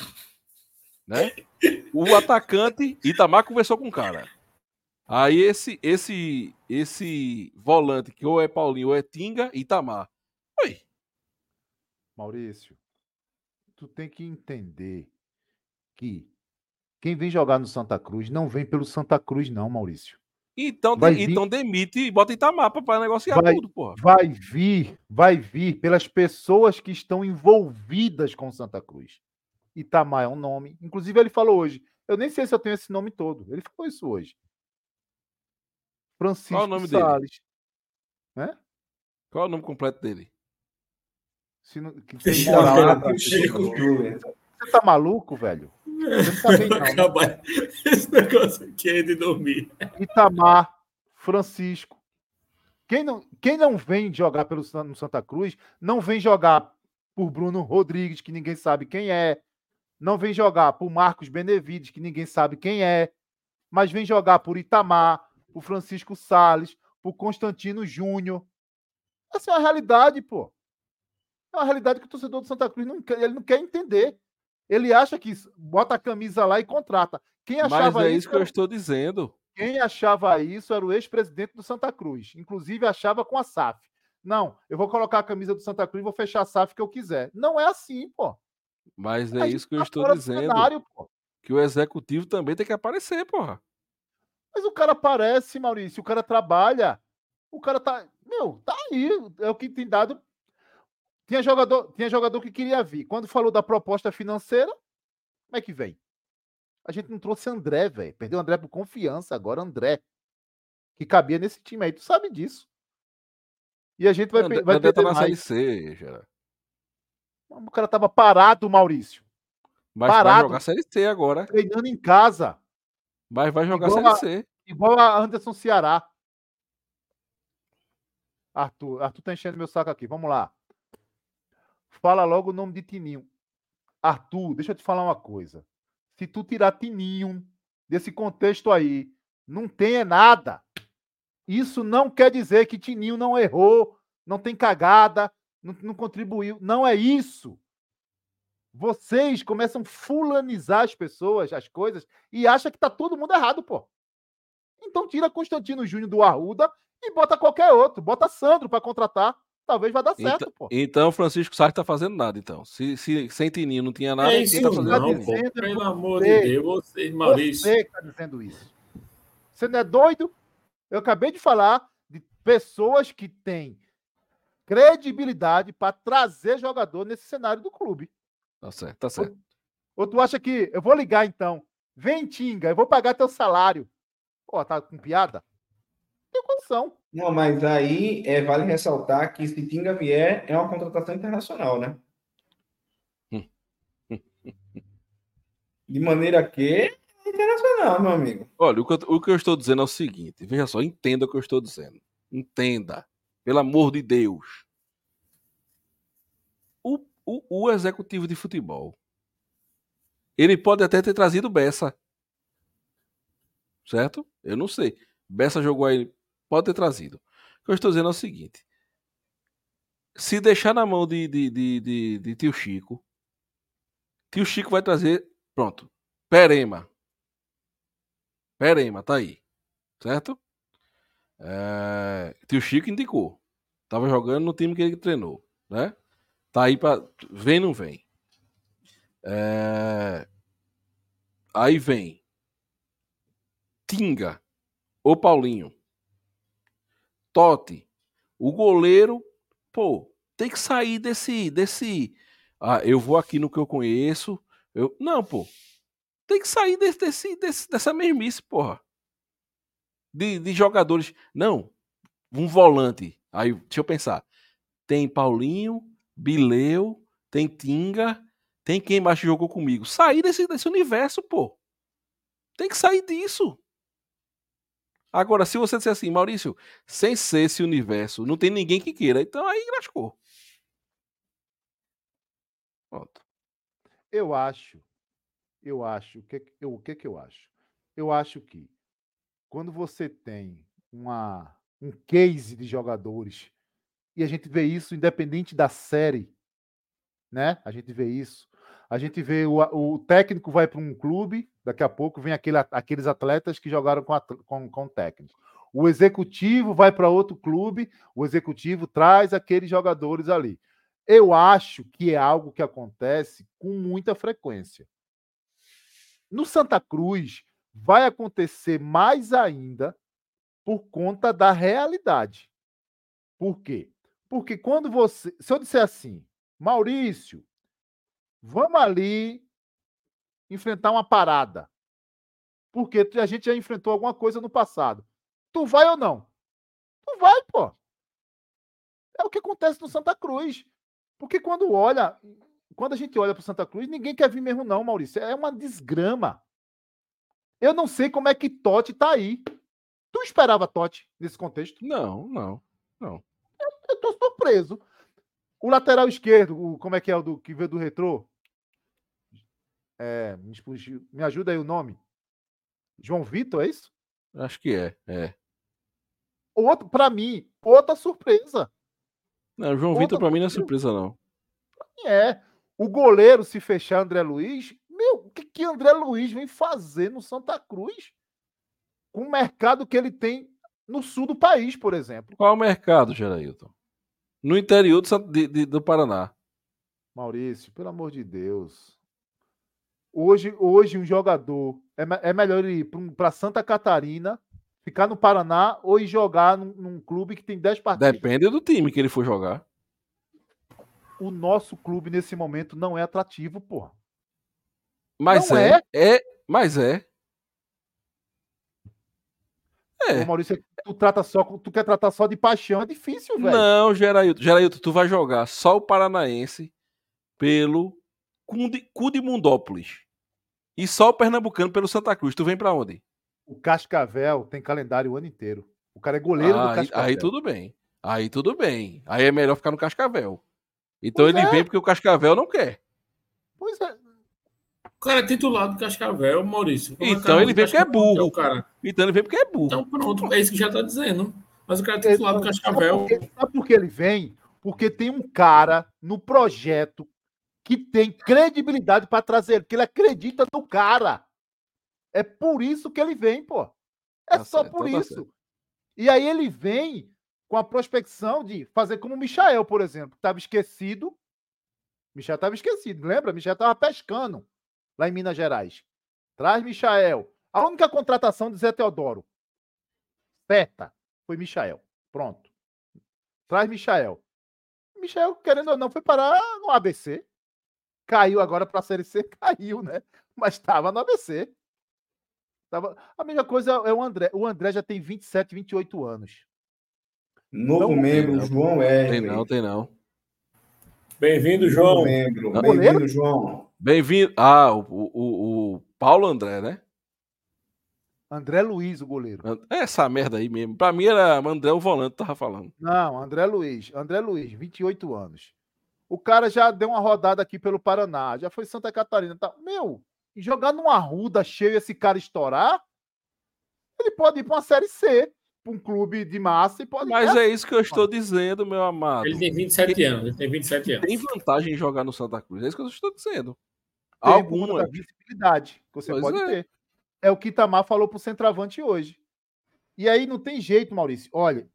Né? O atacante, Itamar conversou com o cara. Aí esse, esse, esse volante, que ou é Paulinho ou é Tinga, Itamar. Oi. Maurício, tu tem que entender que quem vem jogar no Santa Cruz não vem pelo Santa Cruz, não, Maurício. Então, Vai de- vir- então demite e bota Itamar para negociar Vai- tudo, porra. Vai vir, vai vir pelas pessoas que estão envolvidas com Santa Cruz. Itamar é um nome. Inclusive, ele falou hoje. Eu nem sei se eu tenho esse nome todo. Ele falou isso hoje. Francisco Qual é o nome dele? Salles. Né? Qual é o nome completo dele? Se não, que tem Chico moral Amato, pra- Chico Júnior. Você tá maluco, velho? Você não tá bem, não. Acabar esse negócio aqui é de dormir. Itamar, Francisco. Quem não, quem não vem jogar pelo, San- no Santa Cruz, não vem jogar por Bruno Rodrigues, que ninguém sabe quem é. Não vem jogar por Marcos Benevides, que ninguém sabe quem é. Mas vem jogar por Itamar, por Francisco Salles, por Constantino Júnior. Essa é uma realidade, pô. É uma realidade que o torcedor do Santa Cruz não quer, ele não quer entender. Ele acha que bota a camisa lá e contrata. Quem Mas achava é isso isso que eu era- estou dizendo. Quem achava isso era o ex-presidente do Santa Cruz. Inclusive, achava com a S A F. Não, eu vou colocar a camisa do Santa Cruz e vou fechar a S A F que eu quiser. Não é assim, pô. Mas é A isso gente que eu tá estou fora do dizendo. cenário, pô. Que o executivo também tem que aparecer, porra. Mas o cara aparece, Maurício, o cara trabalha. O cara tá. Meu, tá aí. É o que tem dado. Tinha jogador, tinha jogador que queria vir. Quando falou da proposta financeira, como é que vem? A gente não trouxe André, velho. Perdeu o André por confiança, agora André. Que cabia nesse time aí. Tu sabe disso. E a gente vai, André, vai André tá perder na mais. Série C, Gerard. O cara tava parado, Maurício. Mas Parado. vai jogar Série C agora. Treinando em casa. Mas vai jogar Igual Série a- C. Igual a Anderson Ceará. Arthur, Arthur tá enchendo meu saco aqui. Vamos lá. Fala logo o nome de Tininho. Arthur, deixa eu te falar uma coisa. Se tu tirar Tininho desse contexto aí, não tem é nada. Isso não quer dizer que Tininho não errou, não tem cagada, não, não contribuiu. Não é isso. Vocês começam a fulanizar as pessoas, as coisas, e acham que tá todo mundo errado, pô. Então tira Constantino Júnior do Arruda e bota qualquer outro. Bota Sandro para contratar. Talvez vai dar certo, Então, pô. então Francisco Sá tá fazendo nada, então. Se, se sem Tininho não tinha nada, É quem isso tá fazendo não, Tininho? pô. Pelo amor você. de Deus, você, Maurício. Você está dizendo isso. Você não é doido? Eu acabei de falar de pessoas que têm credibilidade para trazer jogador nesse cenário do clube. Tá certo, tá certo. Ou, ou tu acha que eu vou ligar então? Vem, Tinga, eu vou pagar teu salário. Pô, tá com piada? Não tem condição. Não, mas aí é, vale ressaltar que se Tinga vier, é uma contratação internacional, né? De maneira que é internacional, meu amigo. Olha, o que, eu, o que eu estou dizendo é o seguinte, veja só, entenda o que eu estou dizendo. Entenda, pelo amor de Deus. O, o, o executivo de futebol, ele pode até ter trazido Bessa. Certo? Eu não sei. Bessa jogou aí, pode ter trazido. O que eu estou dizendo é o seguinte. Se deixar na mão de, de, de, de, de tio Chico, tio Chico vai trazer, pronto, Perema. Perema, tá aí. Certo? É, tio Chico indicou. Tava jogando no time que ele treinou, né? Tá aí para vem não vem. É, aí vem Tinga ou Paulinho. Totti, o goleiro, pô, tem que sair desse, desse, ah, eu vou aqui no que eu conheço, eu, não, pô, tem que sair desse, desse, desse dessa mesmice, porra, de, de jogadores, não, um volante, aí, deixa eu pensar, tem Paulinho, Bileu, tem Tinga, tem quem mais jogou comigo, sair desse, desse universo, pô, tem que sair disso. Agora, se você disser assim, Maurício, sem ser esse universo, não tem ninguém que queira, então aí lascou. Pronto. Eu acho, eu acho, o que, eu, o que que eu acho? Eu acho que quando você tem uma, um case de jogadores, e a gente vê isso independente da série, né? A gente vê isso. A gente vê o, o técnico vai para um clube, daqui a pouco vem aquele, aqueles atletas que jogaram com, a, com, com o técnico. O executivo vai para outro clube, o executivo traz aqueles jogadores ali. Eu acho que é algo que acontece com muita frequência. No Santa Cruz, vai acontecer mais ainda por conta da realidade. Por quê? Porque quando você... Se eu disser assim, Maurício, vamos ali enfrentar uma parada. Porque a gente já enfrentou alguma coisa no passado. Tu vai ou não? Tu vai, pô. É o que acontece no Santa Cruz. Porque quando olha, quando a gente olha para o Santa Cruz, ninguém quer vir mesmo não, Maurício. É uma desgrama. Eu não sei como é que Totti tá aí. Tu esperava Totti nesse contexto? Não, não, não. Eu, eu tô surpreso. O lateral esquerdo, o, como é que é o do que veio do Retrô? É, me, me ajuda aí o nome. João Vitor, é isso? Acho que é, é. Outro, para mim, outra surpresa. Não, João Vitor para mim não é surpresa não. É. O goleiro se fechar André Luiz, meu, o que que André Luiz vem fazer no Santa Cruz? Com o mercado que ele tem no sul do país, por exemplo. Qual é o mercado, Gerailton? No interior do, Sant- de- de- do Paraná. Maurício, pelo amor de Deus. Hoje, hoje um jogador é, me- é melhor ele ir para Santa Catarina, ficar no Paraná ou ir jogar num, num clube que tem dez partidas. Depende do time que ele for jogar. O nosso clube nesse momento não é atrativo, porra. Mas Não é, é. Mas é. É. Ô, Maurício, tu, trata só, tu quer tratar só de paixão, é difícil, velho. Não, Gerailton. Gerailton, tu vai jogar só o Paranaense pelo Cundi- Cudimundópolis. E só o Pernambucano pelo Santa Cruz. Tu vem pra onde? O Cascavel tem calendário o ano inteiro. O cara é goleiro Ah, do aí, Cascavel. aí tudo bem. Aí tudo bem. Aí é melhor ficar no Cascavel. Então Pois ele é. vem porque o Cascavel não quer. Pois é. O cara é titular do Cascavel, Maurício. Como é que o Então cara ele do vem porque é Cascavel não quer burro. o cara? Então ele vem porque é burro. Então pronto, é isso que já tá dizendo. Mas o cara é titular do Sabe Cascavel. por quê? Sabe por que ele vem? Porque tem um cara no projeto que tem credibilidade para trazer, porque ele acredita no cara. É por isso que ele vem, pô. É Tá só certo, por então tá isso. certo. E aí ele vem com a prospecção de fazer como o Michael, por exemplo, que estava esquecido. Michael estava esquecido, lembra? Michael estava pescando lá em Minas Gerais. Traz Michael. A única contratação de Zé Teodoro certa foi Michael. Pronto. Traz Michael. Michael, querendo ou não, foi parar no A B C. Caiu agora para a Série C, caiu, né? Mas estava no A B C. Tava... A mesma coisa é o André. O André já tem vinte e sete, vinte e oito anos. Novo Não, membro, não. João Tem Wesley. não, tem não. Bem-vindo, Novo João. membro. Não. Bem-vindo, João. Bem-vindo. Ah, o, o, o Paulo André, né? André Luiz, o goleiro. É essa merda aí mesmo. Pra mim era André o volante, tava falando. Não, André Luiz. André Luiz, vinte e oito anos. O cara já deu uma rodada aqui pelo Paraná, já foi Santa Catarina. Tá... Meu, e jogar numa ruda cheio esse cara estourar, ele pode ir para uma Série C, para um clube de massa e pode... Mas é isso que eu estou dizendo, meu amado. Ele tem vinte e sete anos. Ele tem vinte e sete anos. Tem vantagem em jogar no Santa Cruz. É isso que eu estou dizendo. Tem por Alguma. conta da visibilidade que você Pois pode é. ter. É o que Itamar falou pro centroavante hoje. E aí não tem jeito, Maurício. Olha,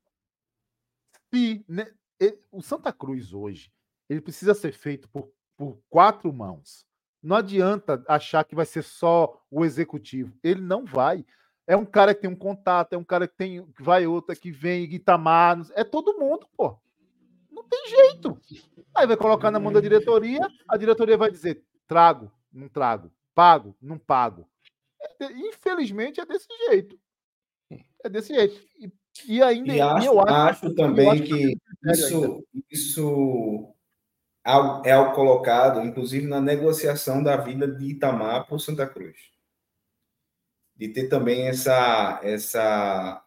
se, né, ele- o Santa Cruz hoje, ele precisa ser feito por, por quatro mãos. Não adianta achar que vai ser só o executivo. Ele não vai. É um cara que tem um contato, é um cara que tem que vai outra, que vem, Itamar, é todo mundo, pô. Não tem jeito. Aí vai colocar na mão da diretoria, a diretoria vai dizer: trago, não trago, pago, não pago. É, infelizmente é desse jeito. É desse jeito. E, e ainda E acho, eu acho, acho eu também acho que tem critério ainda. isso, isso é algo- é algo colocado, inclusive, na negociação da vida de Itamar para o Santa Cruz. De ter também essa, essa,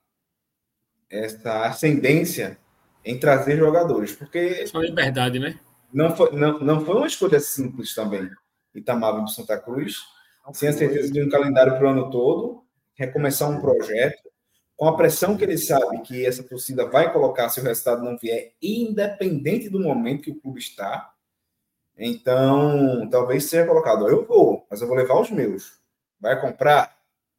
essa ascendência em trazer jogadores. Porque Só liberdade, né? não foi, não, não foi uma escolha simples também. Itamar vir para o Santa Cruz, Não sem a foi. certeza de um calendário para o ano todo, recomeçar um projeto, com a pressão que ele sabe que essa torcida vai colocar se o resultado não vier, independente do momento que o clube está. Então, talvez seja colocado: eu vou, mas eu vou levar os meus. Vai comprar?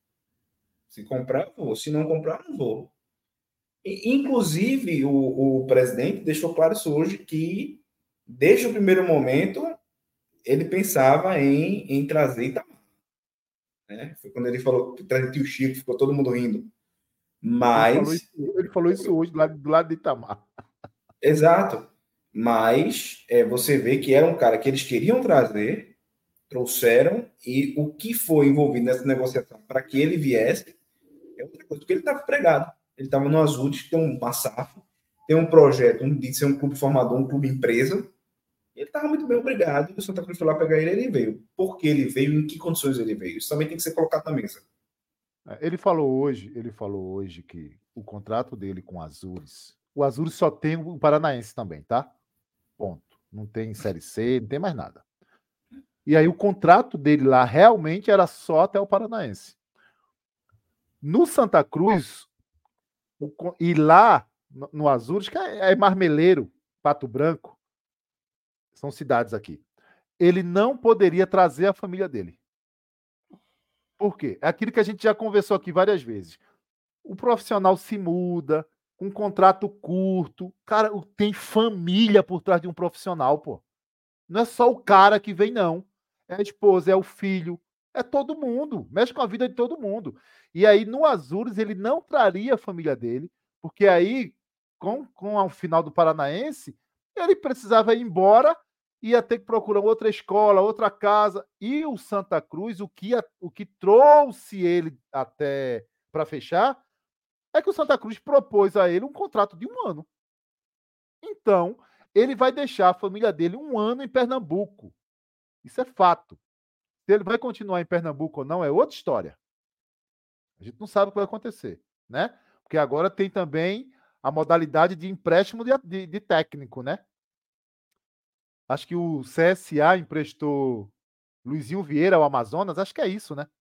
Se comprar, eu vou. Se não comprar, não vou. E, inclusive, o, o presidente deixou claro isso hoje, que desde o primeiro momento ele pensava em, em trazer Itamar. Né? Foi quando ele falou que trazia o Chico, ficou todo mundo rindo. Mas... Ele falou isso, ele falou isso hoje, do lado, do lado de Itamar. Exato. Mas é, você vê que era um cara que eles queriam trazer, trouxeram, e o que foi envolvido nessa negociação para que ele viesse é outra coisa, porque ele estava empregado. Ele estava no Azul, que tem uma S A F, tem um projeto um, de ser um clube formador, um clube empresa. Ele estava muito bem obrigado, e o Santa Cruz foi lá pegar ele, ele veio. Por que ele veio, em que condições ele veio? Isso também tem que ser colocado na mesa. Ele falou hoje, ele falou hoje que o contrato dele com o Azures, o Azures só tem o Paranaense também, tá? Ponto. Não tem Série C, não tem mais nada. E aí o contrato dele lá realmente era só até o Paranaense. No Santa Cruz, o, e lá no, no Azures, que é, é Marmeleiro, Pato Branco, são cidades aqui, ele não poderia trazer a família dele. Por quê? É aquilo que a gente já conversou aqui várias vezes. O profissional se muda, com um contrato curto. Cara, tem família por trás de um profissional, pô. Não é só o cara que vem, não. É a esposa, é o filho, é todo mundo. Mexe com a vida de todo mundo. E aí, no Azures, ele não traria a família dele, porque aí, com, com o final do Paranaense, ele precisava ir embora, ia ter que procurar outra escola, outra casa. E o Santa Cruz, o que, o que trouxe ele até para fechar, é que o Santa Cruz propôs a ele um contrato de um ano. Então, ele vai deixar a família dele um ano em Pernambuco. Isso é fato. Se ele vai continuar em Pernambuco ou não, é outra história. A gente não sabe o que vai acontecer, né? Porque agora tem também a modalidade de empréstimo de, de, de técnico, né? Acho que o C S A emprestou Luizinho Vieira ao Amazonas, acho que é isso, né?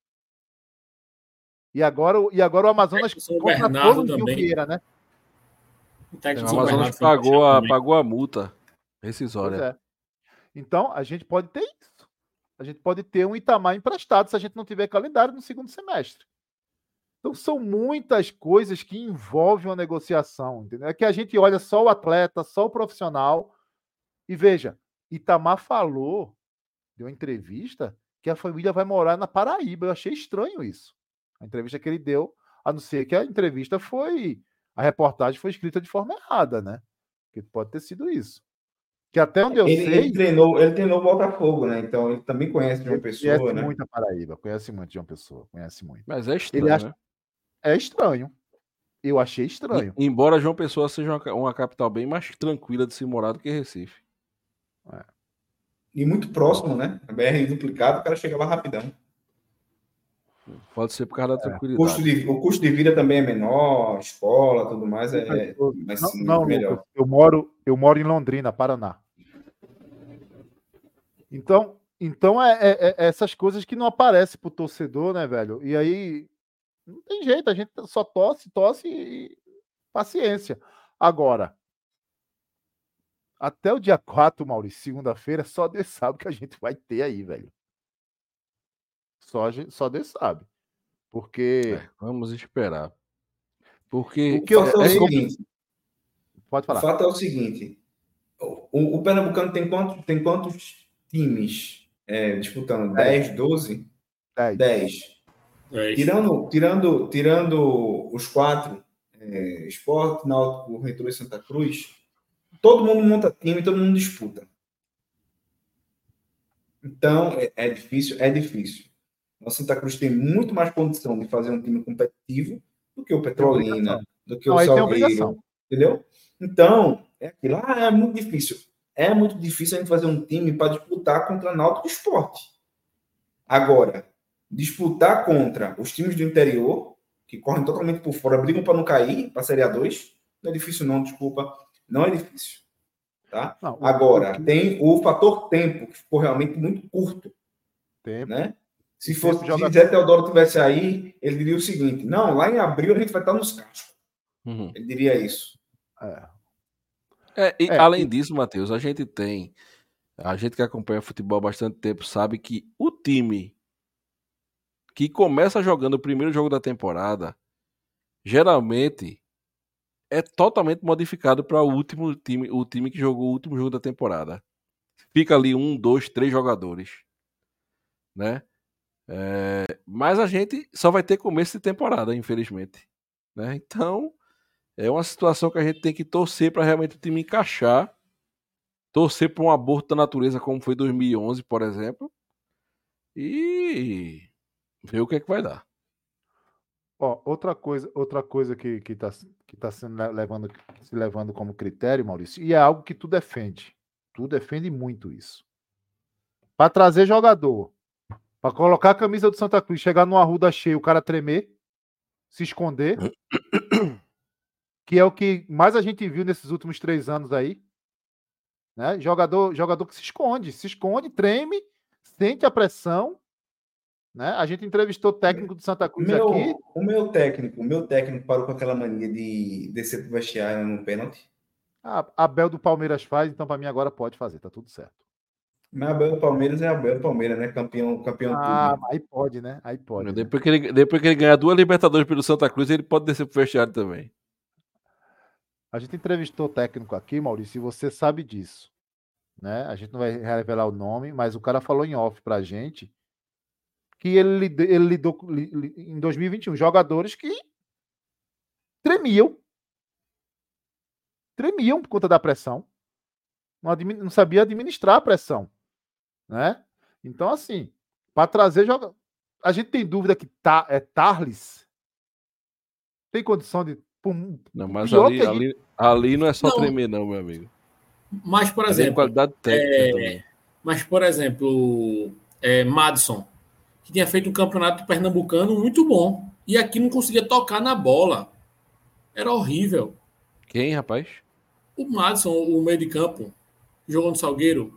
E agora, e agora o Amazonas contratou o Luizinho também. Vieira, né? O, o Amazonas pagou a, pagou a multa rescisória. Pois é. Então, a gente pode ter isso. A gente pode ter um Itamar emprestado se a gente não tiver calendário no segundo semestre. Então, são muitas coisas que envolvem uma negociação, entendeu? É que a gente olha só o atleta, só o profissional. E veja, Itamar falou, deu uma entrevista, que a família vai morar na Paraíba. Eu achei estranho isso. A entrevista que ele deu, a não ser que a entrevista foi... A reportagem foi escrita de forma errada, né? Porque pode ter sido isso. Que até onde eu ele, sei... Ele treinou, ele treinou o Botafogo, né? Então, ele também conhece João Pessoa, conhece né? muito a Paraíba, conhece muito João Pessoa, conhece muito. Mas é estranho, ele acha... né? É estranho. Eu achei estranho. E, embora João Pessoa seja uma, uma capital bem mais tranquila de se morar do que Recife. É. E muito próximo, né? A B R duplicada, o cara chegava rapidão. Pode ser por causa da É. tranquilidade. O custo, de, o custo de vida também é menor, escola, tudo mais é mais, não, não, melhor. Lucas, eu moro, eu moro em Londrina, Paraná. Então, então é, é, é essas coisas que não aparecem pro torcedor, né, velho? E aí não tem jeito, a gente só tosse, tosse e paciência. Agora, até o dia quatro, Maurício, segunda-feira, só Deus sabe o que a gente vai ter aí, velho. Só, só Deus sabe. Porque... É, vamos esperar. Porque... O que eu é, é o seguinte... Pode falar. O fato é o seguinte... O, o Pernambucano tem quantos, tem quantos times é, disputando? dez, doze? dez. Tirando, tirando, tirando os quatro, é, Sport, Náutico, Retrô e Santa Cruz, todo mundo monta time, todo mundo disputa. Então, é, é difícil, é difícil. O Santa Cruz tem muito mais condição de fazer um time competitivo do que o Petrolina, do que não, o Salgueiro, entendeu? Então, é aquilo, ah, é muito difícil. É muito difícil a gente fazer um time para disputar contra Náutico e Sport. Agora, disputar contra os times do interior, que correm totalmente por fora, brigam para não cair, para a Série A dois, não é difícil não, desculpa, não é difícil. Tá? Não, o, Agora, o... tem o fator tempo, que ficou realmente muito curto. Tempo. Né? Se fosse jogar... Zé Teodoro tivesse aí, ele diria o seguinte, não, lá em abril a gente vai estar nos cascos. Uhum. Ele diria isso. É. É, e, é, além e... disso, Matheus, a gente tem, a gente que acompanha futebol há bastante tempo sabe que o time que começa jogando o primeiro jogo da temporada, geralmente é totalmente modificado para o último time, o time que jogou o último jogo da temporada. Fica ali um, dois, três jogadores, né? É, mas a gente só vai ter começo de temporada, infelizmente, né? Então é uma situação que a gente tem que torcer para realmente o time encaixar, torcer para um aborto da natureza como foi dois mil e onze, por exemplo, e ver o que é que vai dar. Ó, outra coisa, outra coisa que que está que tá sendo levando, se levando como critério, Maurício, e é algo que tu defende. Tu defende muito isso. Para trazer jogador, para colocar a camisa do Santa Cruz, chegar numa arruda cheia, o cara tremer, se esconder, que é o que mais a gente viu nesses últimos três anos aí, né? Jogador, jogador que se esconde, se esconde, treme, sente a pressão. Né? A gente entrevistou o técnico do Santa Cruz meu, aqui. O meu técnico, o meu técnico parou com aquela mania de descer pro vestiário no pênalti. A Abel do Palmeiras faz, então para mim agora pode fazer, tá tudo certo. Mas Abel do Palmeiras é Abel do Palmeiras, né? Campeão, campeão ah, tudo. Aí pode, né? Aí pode. Depois, né? que ele, depois que ele ganhar duas Libertadores pelo Santa Cruz, ele pode descer pro vestiário também. A gente entrevistou o técnico aqui, Maurício, e você sabe disso, né? A gente não vai revelar o nome, mas o cara falou em off pra gente que ele, lid- ele lidou com- li- li- em dois mil e vinte e um jogadores que tremiam, tremiam por conta da pressão, não, admi- não sabia administrar a pressão, né? Então, assim, para trazer joga, a gente tem dúvida que tá, é Tarles tem condição de por, Não, mas pior ali, que a gente, ali, ali não é só Não, tremer, não, meu amigo. mas, por Ali é exemplo, qualidade técnica é, também. mas, por exemplo, é, Madison, que tinha feito um campeonato pernambucano muito bom. E aqui não conseguia tocar na bola. Era horrível. Quem, rapaz? O Madison, o meio de campo, jogou no Salgueiro.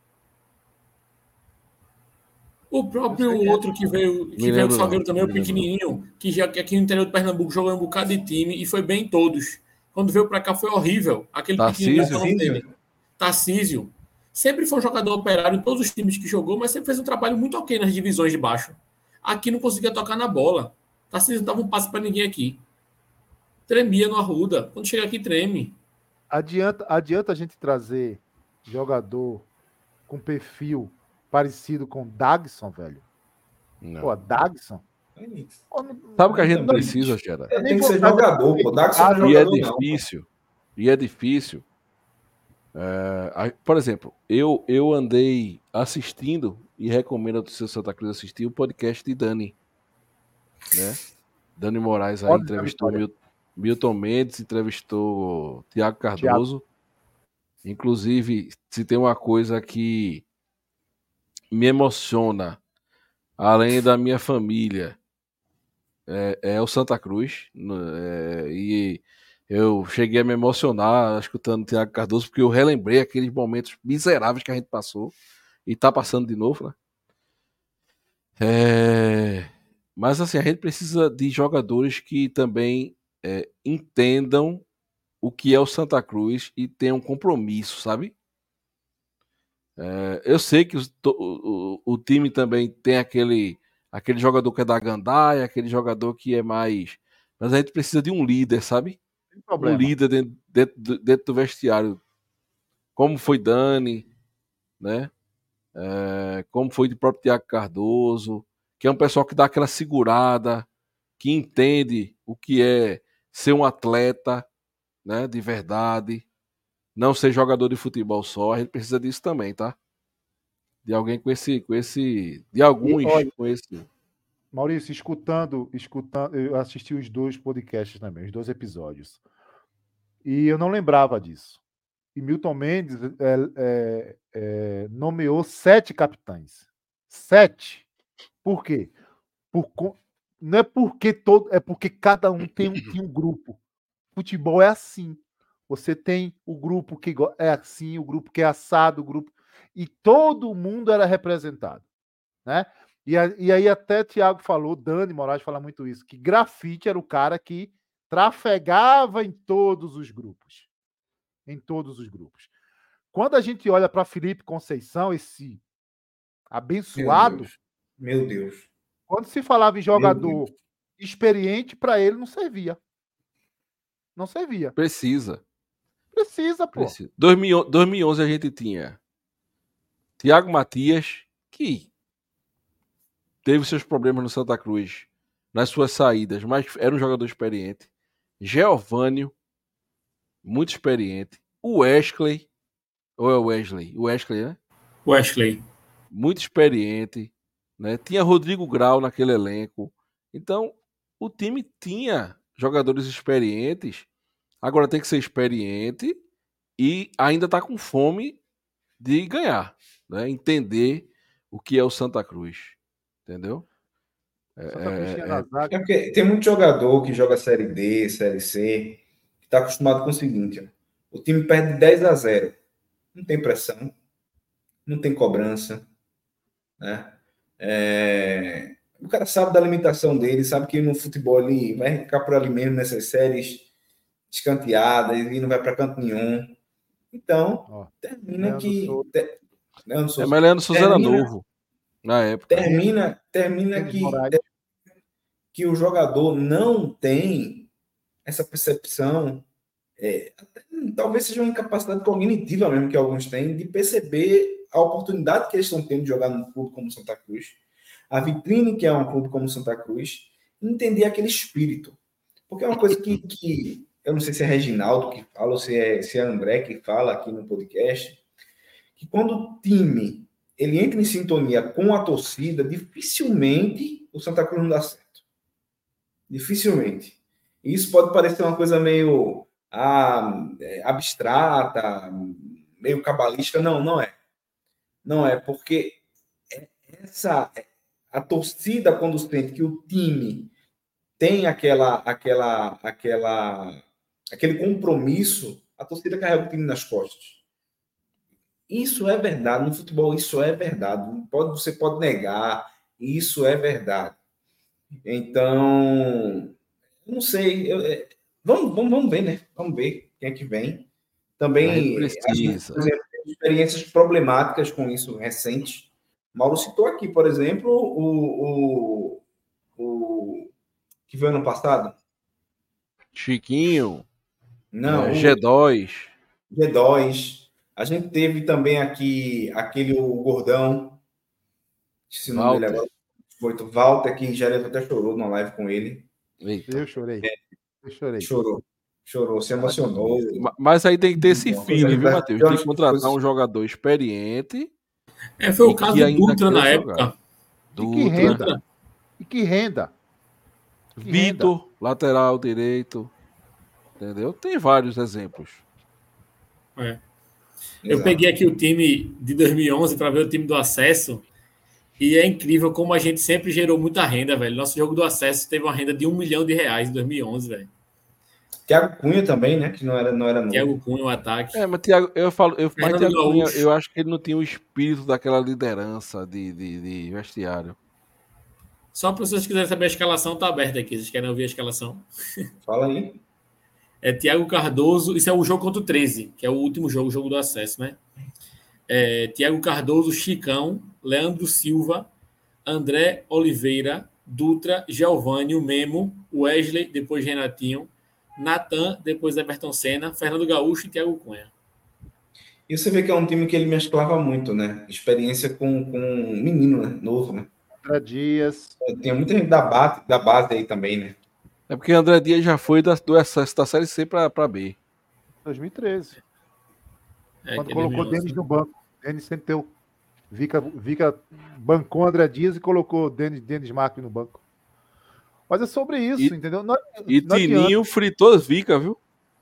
O próprio Eu sei outro que veio, que Me veio do lembro Salgueiro não. também, o Me lembro não. pequenininho, que já que aqui no interior do Pernambuco jogou em um bocado de time e foi bem em todos. Quando veio para cá foi horrível. Aquele pequenininho, Tarcísio? qual é o nome dele? Tarcísio. Sempre foi um jogador operário em todos os times que jogou, mas sempre fez um trabalho muito ok nas divisões de baixo. Aqui não conseguia tocar na bola. Tarcísio não dava um passe para ninguém aqui. Tremia no Arruda. Quando chega aqui, treme. adianta, adianta a gente trazer jogador com perfil parecido com Dagson, velho. Não. Pô, Dagson. Pô, não- Sabe o que a gente Também. precisa, Xera? Ele nem tem que ser vontade de jogador, pô. Dá que ser Ah, E é jogador, não. pô. difícil. E é difícil. É, a- por exemplo, eu, eu andei assistindo e recomendo ao seu Santa Cruz assistir o podcast de Dani, né? Dani Moraes aí Pode dar entrevistou vitória. Mil- Milton Mendes, entrevistou Tiago Cardoso. Inclusive, se tem uma coisa que me emociona, além da minha família, é, é o Santa Cruz. no- é, e eu cheguei a me emocionar escutando o Tiago Cardoso, porque eu relembrei aqueles momentos miseráveis que a gente passou e tá passando de novo, né? É, mas assim, a gente precisa de jogadores que também é, entendam o que é o Santa Cruz e tenham compromisso, sabe? É, eu sei que os- to- o, o- o time também tem aquele, aquele jogador que é da gandaia, aquele jogador que é mais. Mas a gente precisa de um líder, sabe? Sem Um problema. líder dentro, dentro do- dentro do vestiário. Como foi Dani, né? É, como foi de próprio Tiago Cardoso, que é um pessoal que dá aquela segurada, que entende o que é ser um atleta, né? De verdade. Não ser jogador de futebol só. A gente precisa disso também, tá? De alguém com esse, com esse, de E, alguns olha, com esse. Maurício, escutando, escutando, eu assisti os dois podcasts também, os dois episódios. E eu não lembrava disso. E Milton Mendes é, é, é, nomeou sete capitães. Sete. Por quê? Por, co- não é porque todo, é porque cada um tem um, tem um grupo. Futebol é assim. Você tem o grupo que go- é assim, o grupo que é assado, o grupo. E todo mundo era representado, né? E, a- e aí até Thiago falou, Dani Moraes fala muito isso, que Grafite era o cara que trafegava em todos os grupos. Em todos os grupos. Quando a gente olha para Felipe Conceição, esse Meu abençoado, Deus. Meu Deus. quando se falava em Meu jogador Deus. experiente, para ele não servia. Não servia. Precisa, Precisa, pô. precisa. dois mil e onze dois mil e onze a gente tinha Thiago Matias, que teve seus problemas no Santa Cruz nas suas saídas, mas era um jogador experiente. Geovânio, muito experiente. O Wesley, ou é o Wesley? O Wesley, né? Wesley. Muito experiente, né? Tinha Rodrigo Grau naquele elenco. Então, o time tinha jogadores experientes. Agora tem que ser experiente e ainda tá com fome de ganhar, né? Entender o que é o Santa Cruz, entendeu? Santa Cruz tinha É, na é, zaga. É porque tem muito jogador que joga Série D, Série C, que está acostumado com o seguinte: ó, o time perde de dez a zero. Não tem pressão, não tem cobrança, né? É, o cara sabe da limitação dele, sabe que no futebol ele vai ficar por ali mesmo nessas séries escanteadas e não vai para canto nenhum. Então, Ó, termina Leandro que. Souza. Te, Leandro é, Souza, mas Leandro Souza era termina, novo na época. termina, termina Mendes que, Moraes. que o jogador não tem essa percepção é, até, talvez seja uma incapacidade cognitiva mesmo que alguns têm de perceber a oportunidade que eles estão tendo de jogar num clube como Santa Cruz, a vitrine que é um clube como Santa Cruz, entender aquele espírito. Porque é uma coisa que, que eu não sei se é Reginaldo que fala ou se é, se é André que fala aqui no podcast, que quando o time ele entra em sintonia com a torcida, dificilmente o Santa Cruz não dá certo. Dificilmente. E isso pode parecer uma coisa meio ah, abstrata, meio cabalística. Não, não é. Não é, porque essa, a torcida, quando sente que o time tem aquela, aquela, aquela, aquele compromisso, a torcida carrega o time nas costas. Isso é verdade, no futebol isso é verdade. Pode, você pode negar, isso é verdade. Então, não sei. Eu, é, vamos, vamos, vamos ver, né? Vamos ver quem é que vem. Também, a gente, por exemplo, tem experiências problemáticas com isso recentes. Mauro citou aqui, por exemplo, o, o, o que foi ano passado? Chiquinho. Não, é, G dois. G dois. A gente teve também aqui aquele o Gordão. Se não me lembro. Walter, que já até chorou numa live com ele. Eita. Eu chorei. É. Eu chorei. Chorou. Chorou, se emocionou. Mas, mas aí tem que ter esse feeling, viu, Matheus? Tem que contratar coisa... um jogador experiente. É, foi o caso do Dutra na época. Dutra. E que renda. E que renda. Vitor, lateral direito. Entendeu? Tem vários exemplos. É. Eu Exato. peguei aqui o time de dois mil e onze para ver o time do acesso. E é incrível como a gente sempre gerou muita renda, velho. Nosso jogo do acesso teve uma renda de um milhão de reais em dois mil e onze, velho. Thiago Cunha também, né? Que não era, não era novo. Thiago Cunha, o ataque. É, mas Thiago, eu falo, eu, mas Thiago Cunha, eu acho que ele não tinha o espírito daquela liderança de, de, de vestiário. Só para vocês que quiserem saber a escalação, tá aberta aqui. Vocês querem ouvir a escalação? Fala aí. É Thiago Cardoso, isso é o jogo contra o treze, que é o último jogo, o jogo do acesso, né? É, Thiago Cardoso, Chicão, Leandro Silva, André Oliveira, Dutra, Giovânio, Memo, Wesley, depois Renatinho, Natan, depois Everton Senna, Fernando Gaúcho e Thiago Cunha. E você vê que é um time que ele mesclava muito, né? Experiência com, com um menino, né? Novo, né? André Dias. Tem muita gente da base, da base aí também, né? É porque André Dias já foi da, do acesso da Série C para B. dois mil e treze. É, quando colocou o Denis no banco. Denis sentou. Vica, Vica bancou André Dias e colocou Denis, Denis Marques no banco. Mas é sobre isso, e, entendeu? Não, e não Tininho adianta. fritou as Vica, viu?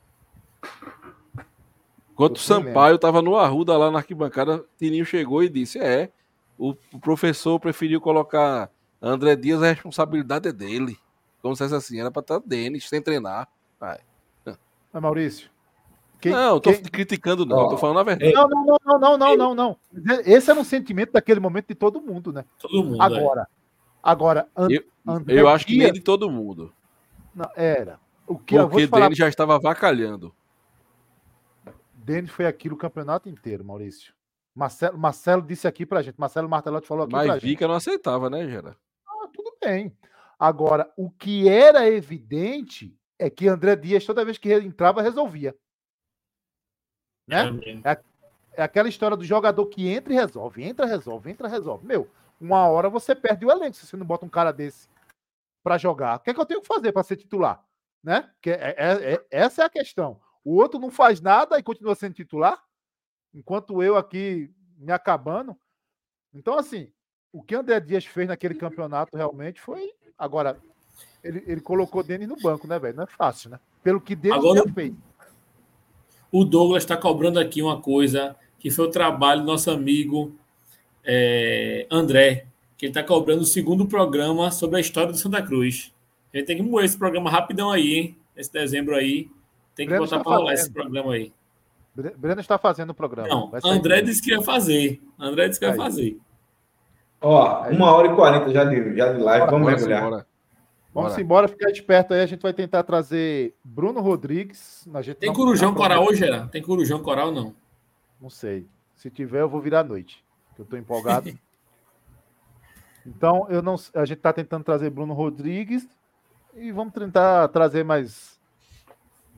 Enquanto o Sampaio estava no Arruda lá na arquibancada, Tininho chegou e disse: é, o, o professor preferiu colocar André Dias, a responsabilidade é dele. Como se fosse assim, era para estar Denis, sem treinar. Vai. Mas Maurício. Quem, não, não tô quem... criticando, não, oh, tô falando a verdade. Não, não, não, não, não, não, não, não. Esse era um sentimento daquele momento de todo mundo, né? Todo mundo. Agora, é. agora And, eu, André eu acho Dias... que nem de todo mundo. Não, era. O que Porque eu vou te falar... Denis já estava avacalhando. Denis foi aquilo o campeonato inteiro, Maurício. Marcelo, Marcelo disse aqui pra gente, Marcelo Martelotti falou aqui Mas pra gente. Mas Vica não aceitava, né, Gera? Ah, tudo bem. Agora, o que era evidente é que André Dias, toda vez que entrava, resolvia. Né? É, é, é aquela história do jogador que entra e resolve, entra, resolve, entra, resolve. Meu, uma hora você perde o elenco se você não bota um cara desse pra jogar. O que é que eu tenho que fazer pra ser titular? Né? Que é, é, é, essa é a questão. O outro não faz nada e continua sendo titular, enquanto eu aqui me acabando. Então, assim, o que André Dias fez naquele campeonato realmente foi... Agora, ele, ele colocou Denis no banco, né, velho? Não é fácil, né? Pelo que Denis Agora, já fez. O Douglas está cobrando aqui uma coisa que foi o trabalho do nosso amigo é, André, que ele está cobrando o segundo programa sobre a história do Santa Cruz. A gente tem que moer esse programa rapidão aí, hein? Esse dezembro aí. Tem que Breno botar para rolar esse programa aí. Breno está fazendo o programa. Não, André disse que ia fazer. André disse que ia aí. fazer. Ó, aí. uma hora e quarenta já de, já de live. Bora, vamos mergulhar. Bora. Vamos Bora. embora, ficar esperto aí. A gente vai tentar trazer Bruno Rodrigues. A gente Tem Corujão Coral hoje, era? Tem Corujão Coral, não? Não sei. Se tiver, eu vou virar à noite. Eu estou empolgado. Então, eu não, a gente está tentando trazer Bruno Rodrigues e vamos tentar trazer mais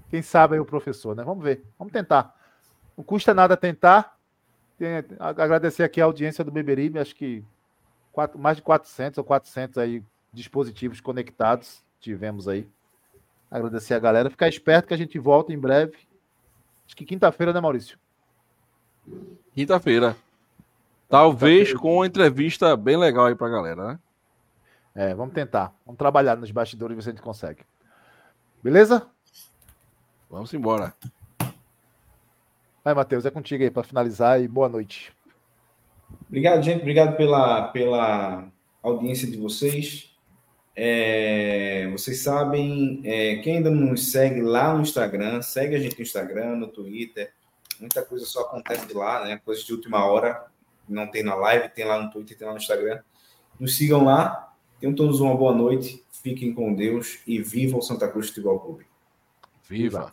Quem sabe aí o professor, né? Vamos ver, vamos tentar. Não custa nada tentar. Tem, agradecer aqui a audiência do Beberibe, acho que quatro, mais de quatrocentos ou quatrocentos aí dispositivos conectados tivemos aí. Agradecer a galera. Ficar esperto que a gente volta em breve. Acho que quinta-feira, né, Maurício? Quinta-feira. Talvez com uma entrevista bem legal aí pra galera, né? É, vamos tentar. Vamos trabalhar nos bastidores e ver se a gente consegue. Beleza? Vamos embora. Vai, Matheus, é contigo aí para finalizar e boa noite. Obrigado, gente. Obrigado pela, pela audiência de vocês. É, vocês sabem, é, quem ainda não nos segue lá no Instagram, segue a gente no Instagram, no Twitter. Muita coisa só acontece lá, né? Coisas de última hora. Não tem na live, tem lá no Twitter, tem lá no Instagram. Nos sigam lá. Tenham todos uma boa noite. Fiquem com Deus e viva o Santa Cruz Futebol Clube. Viva!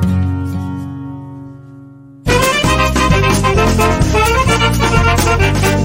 Viva!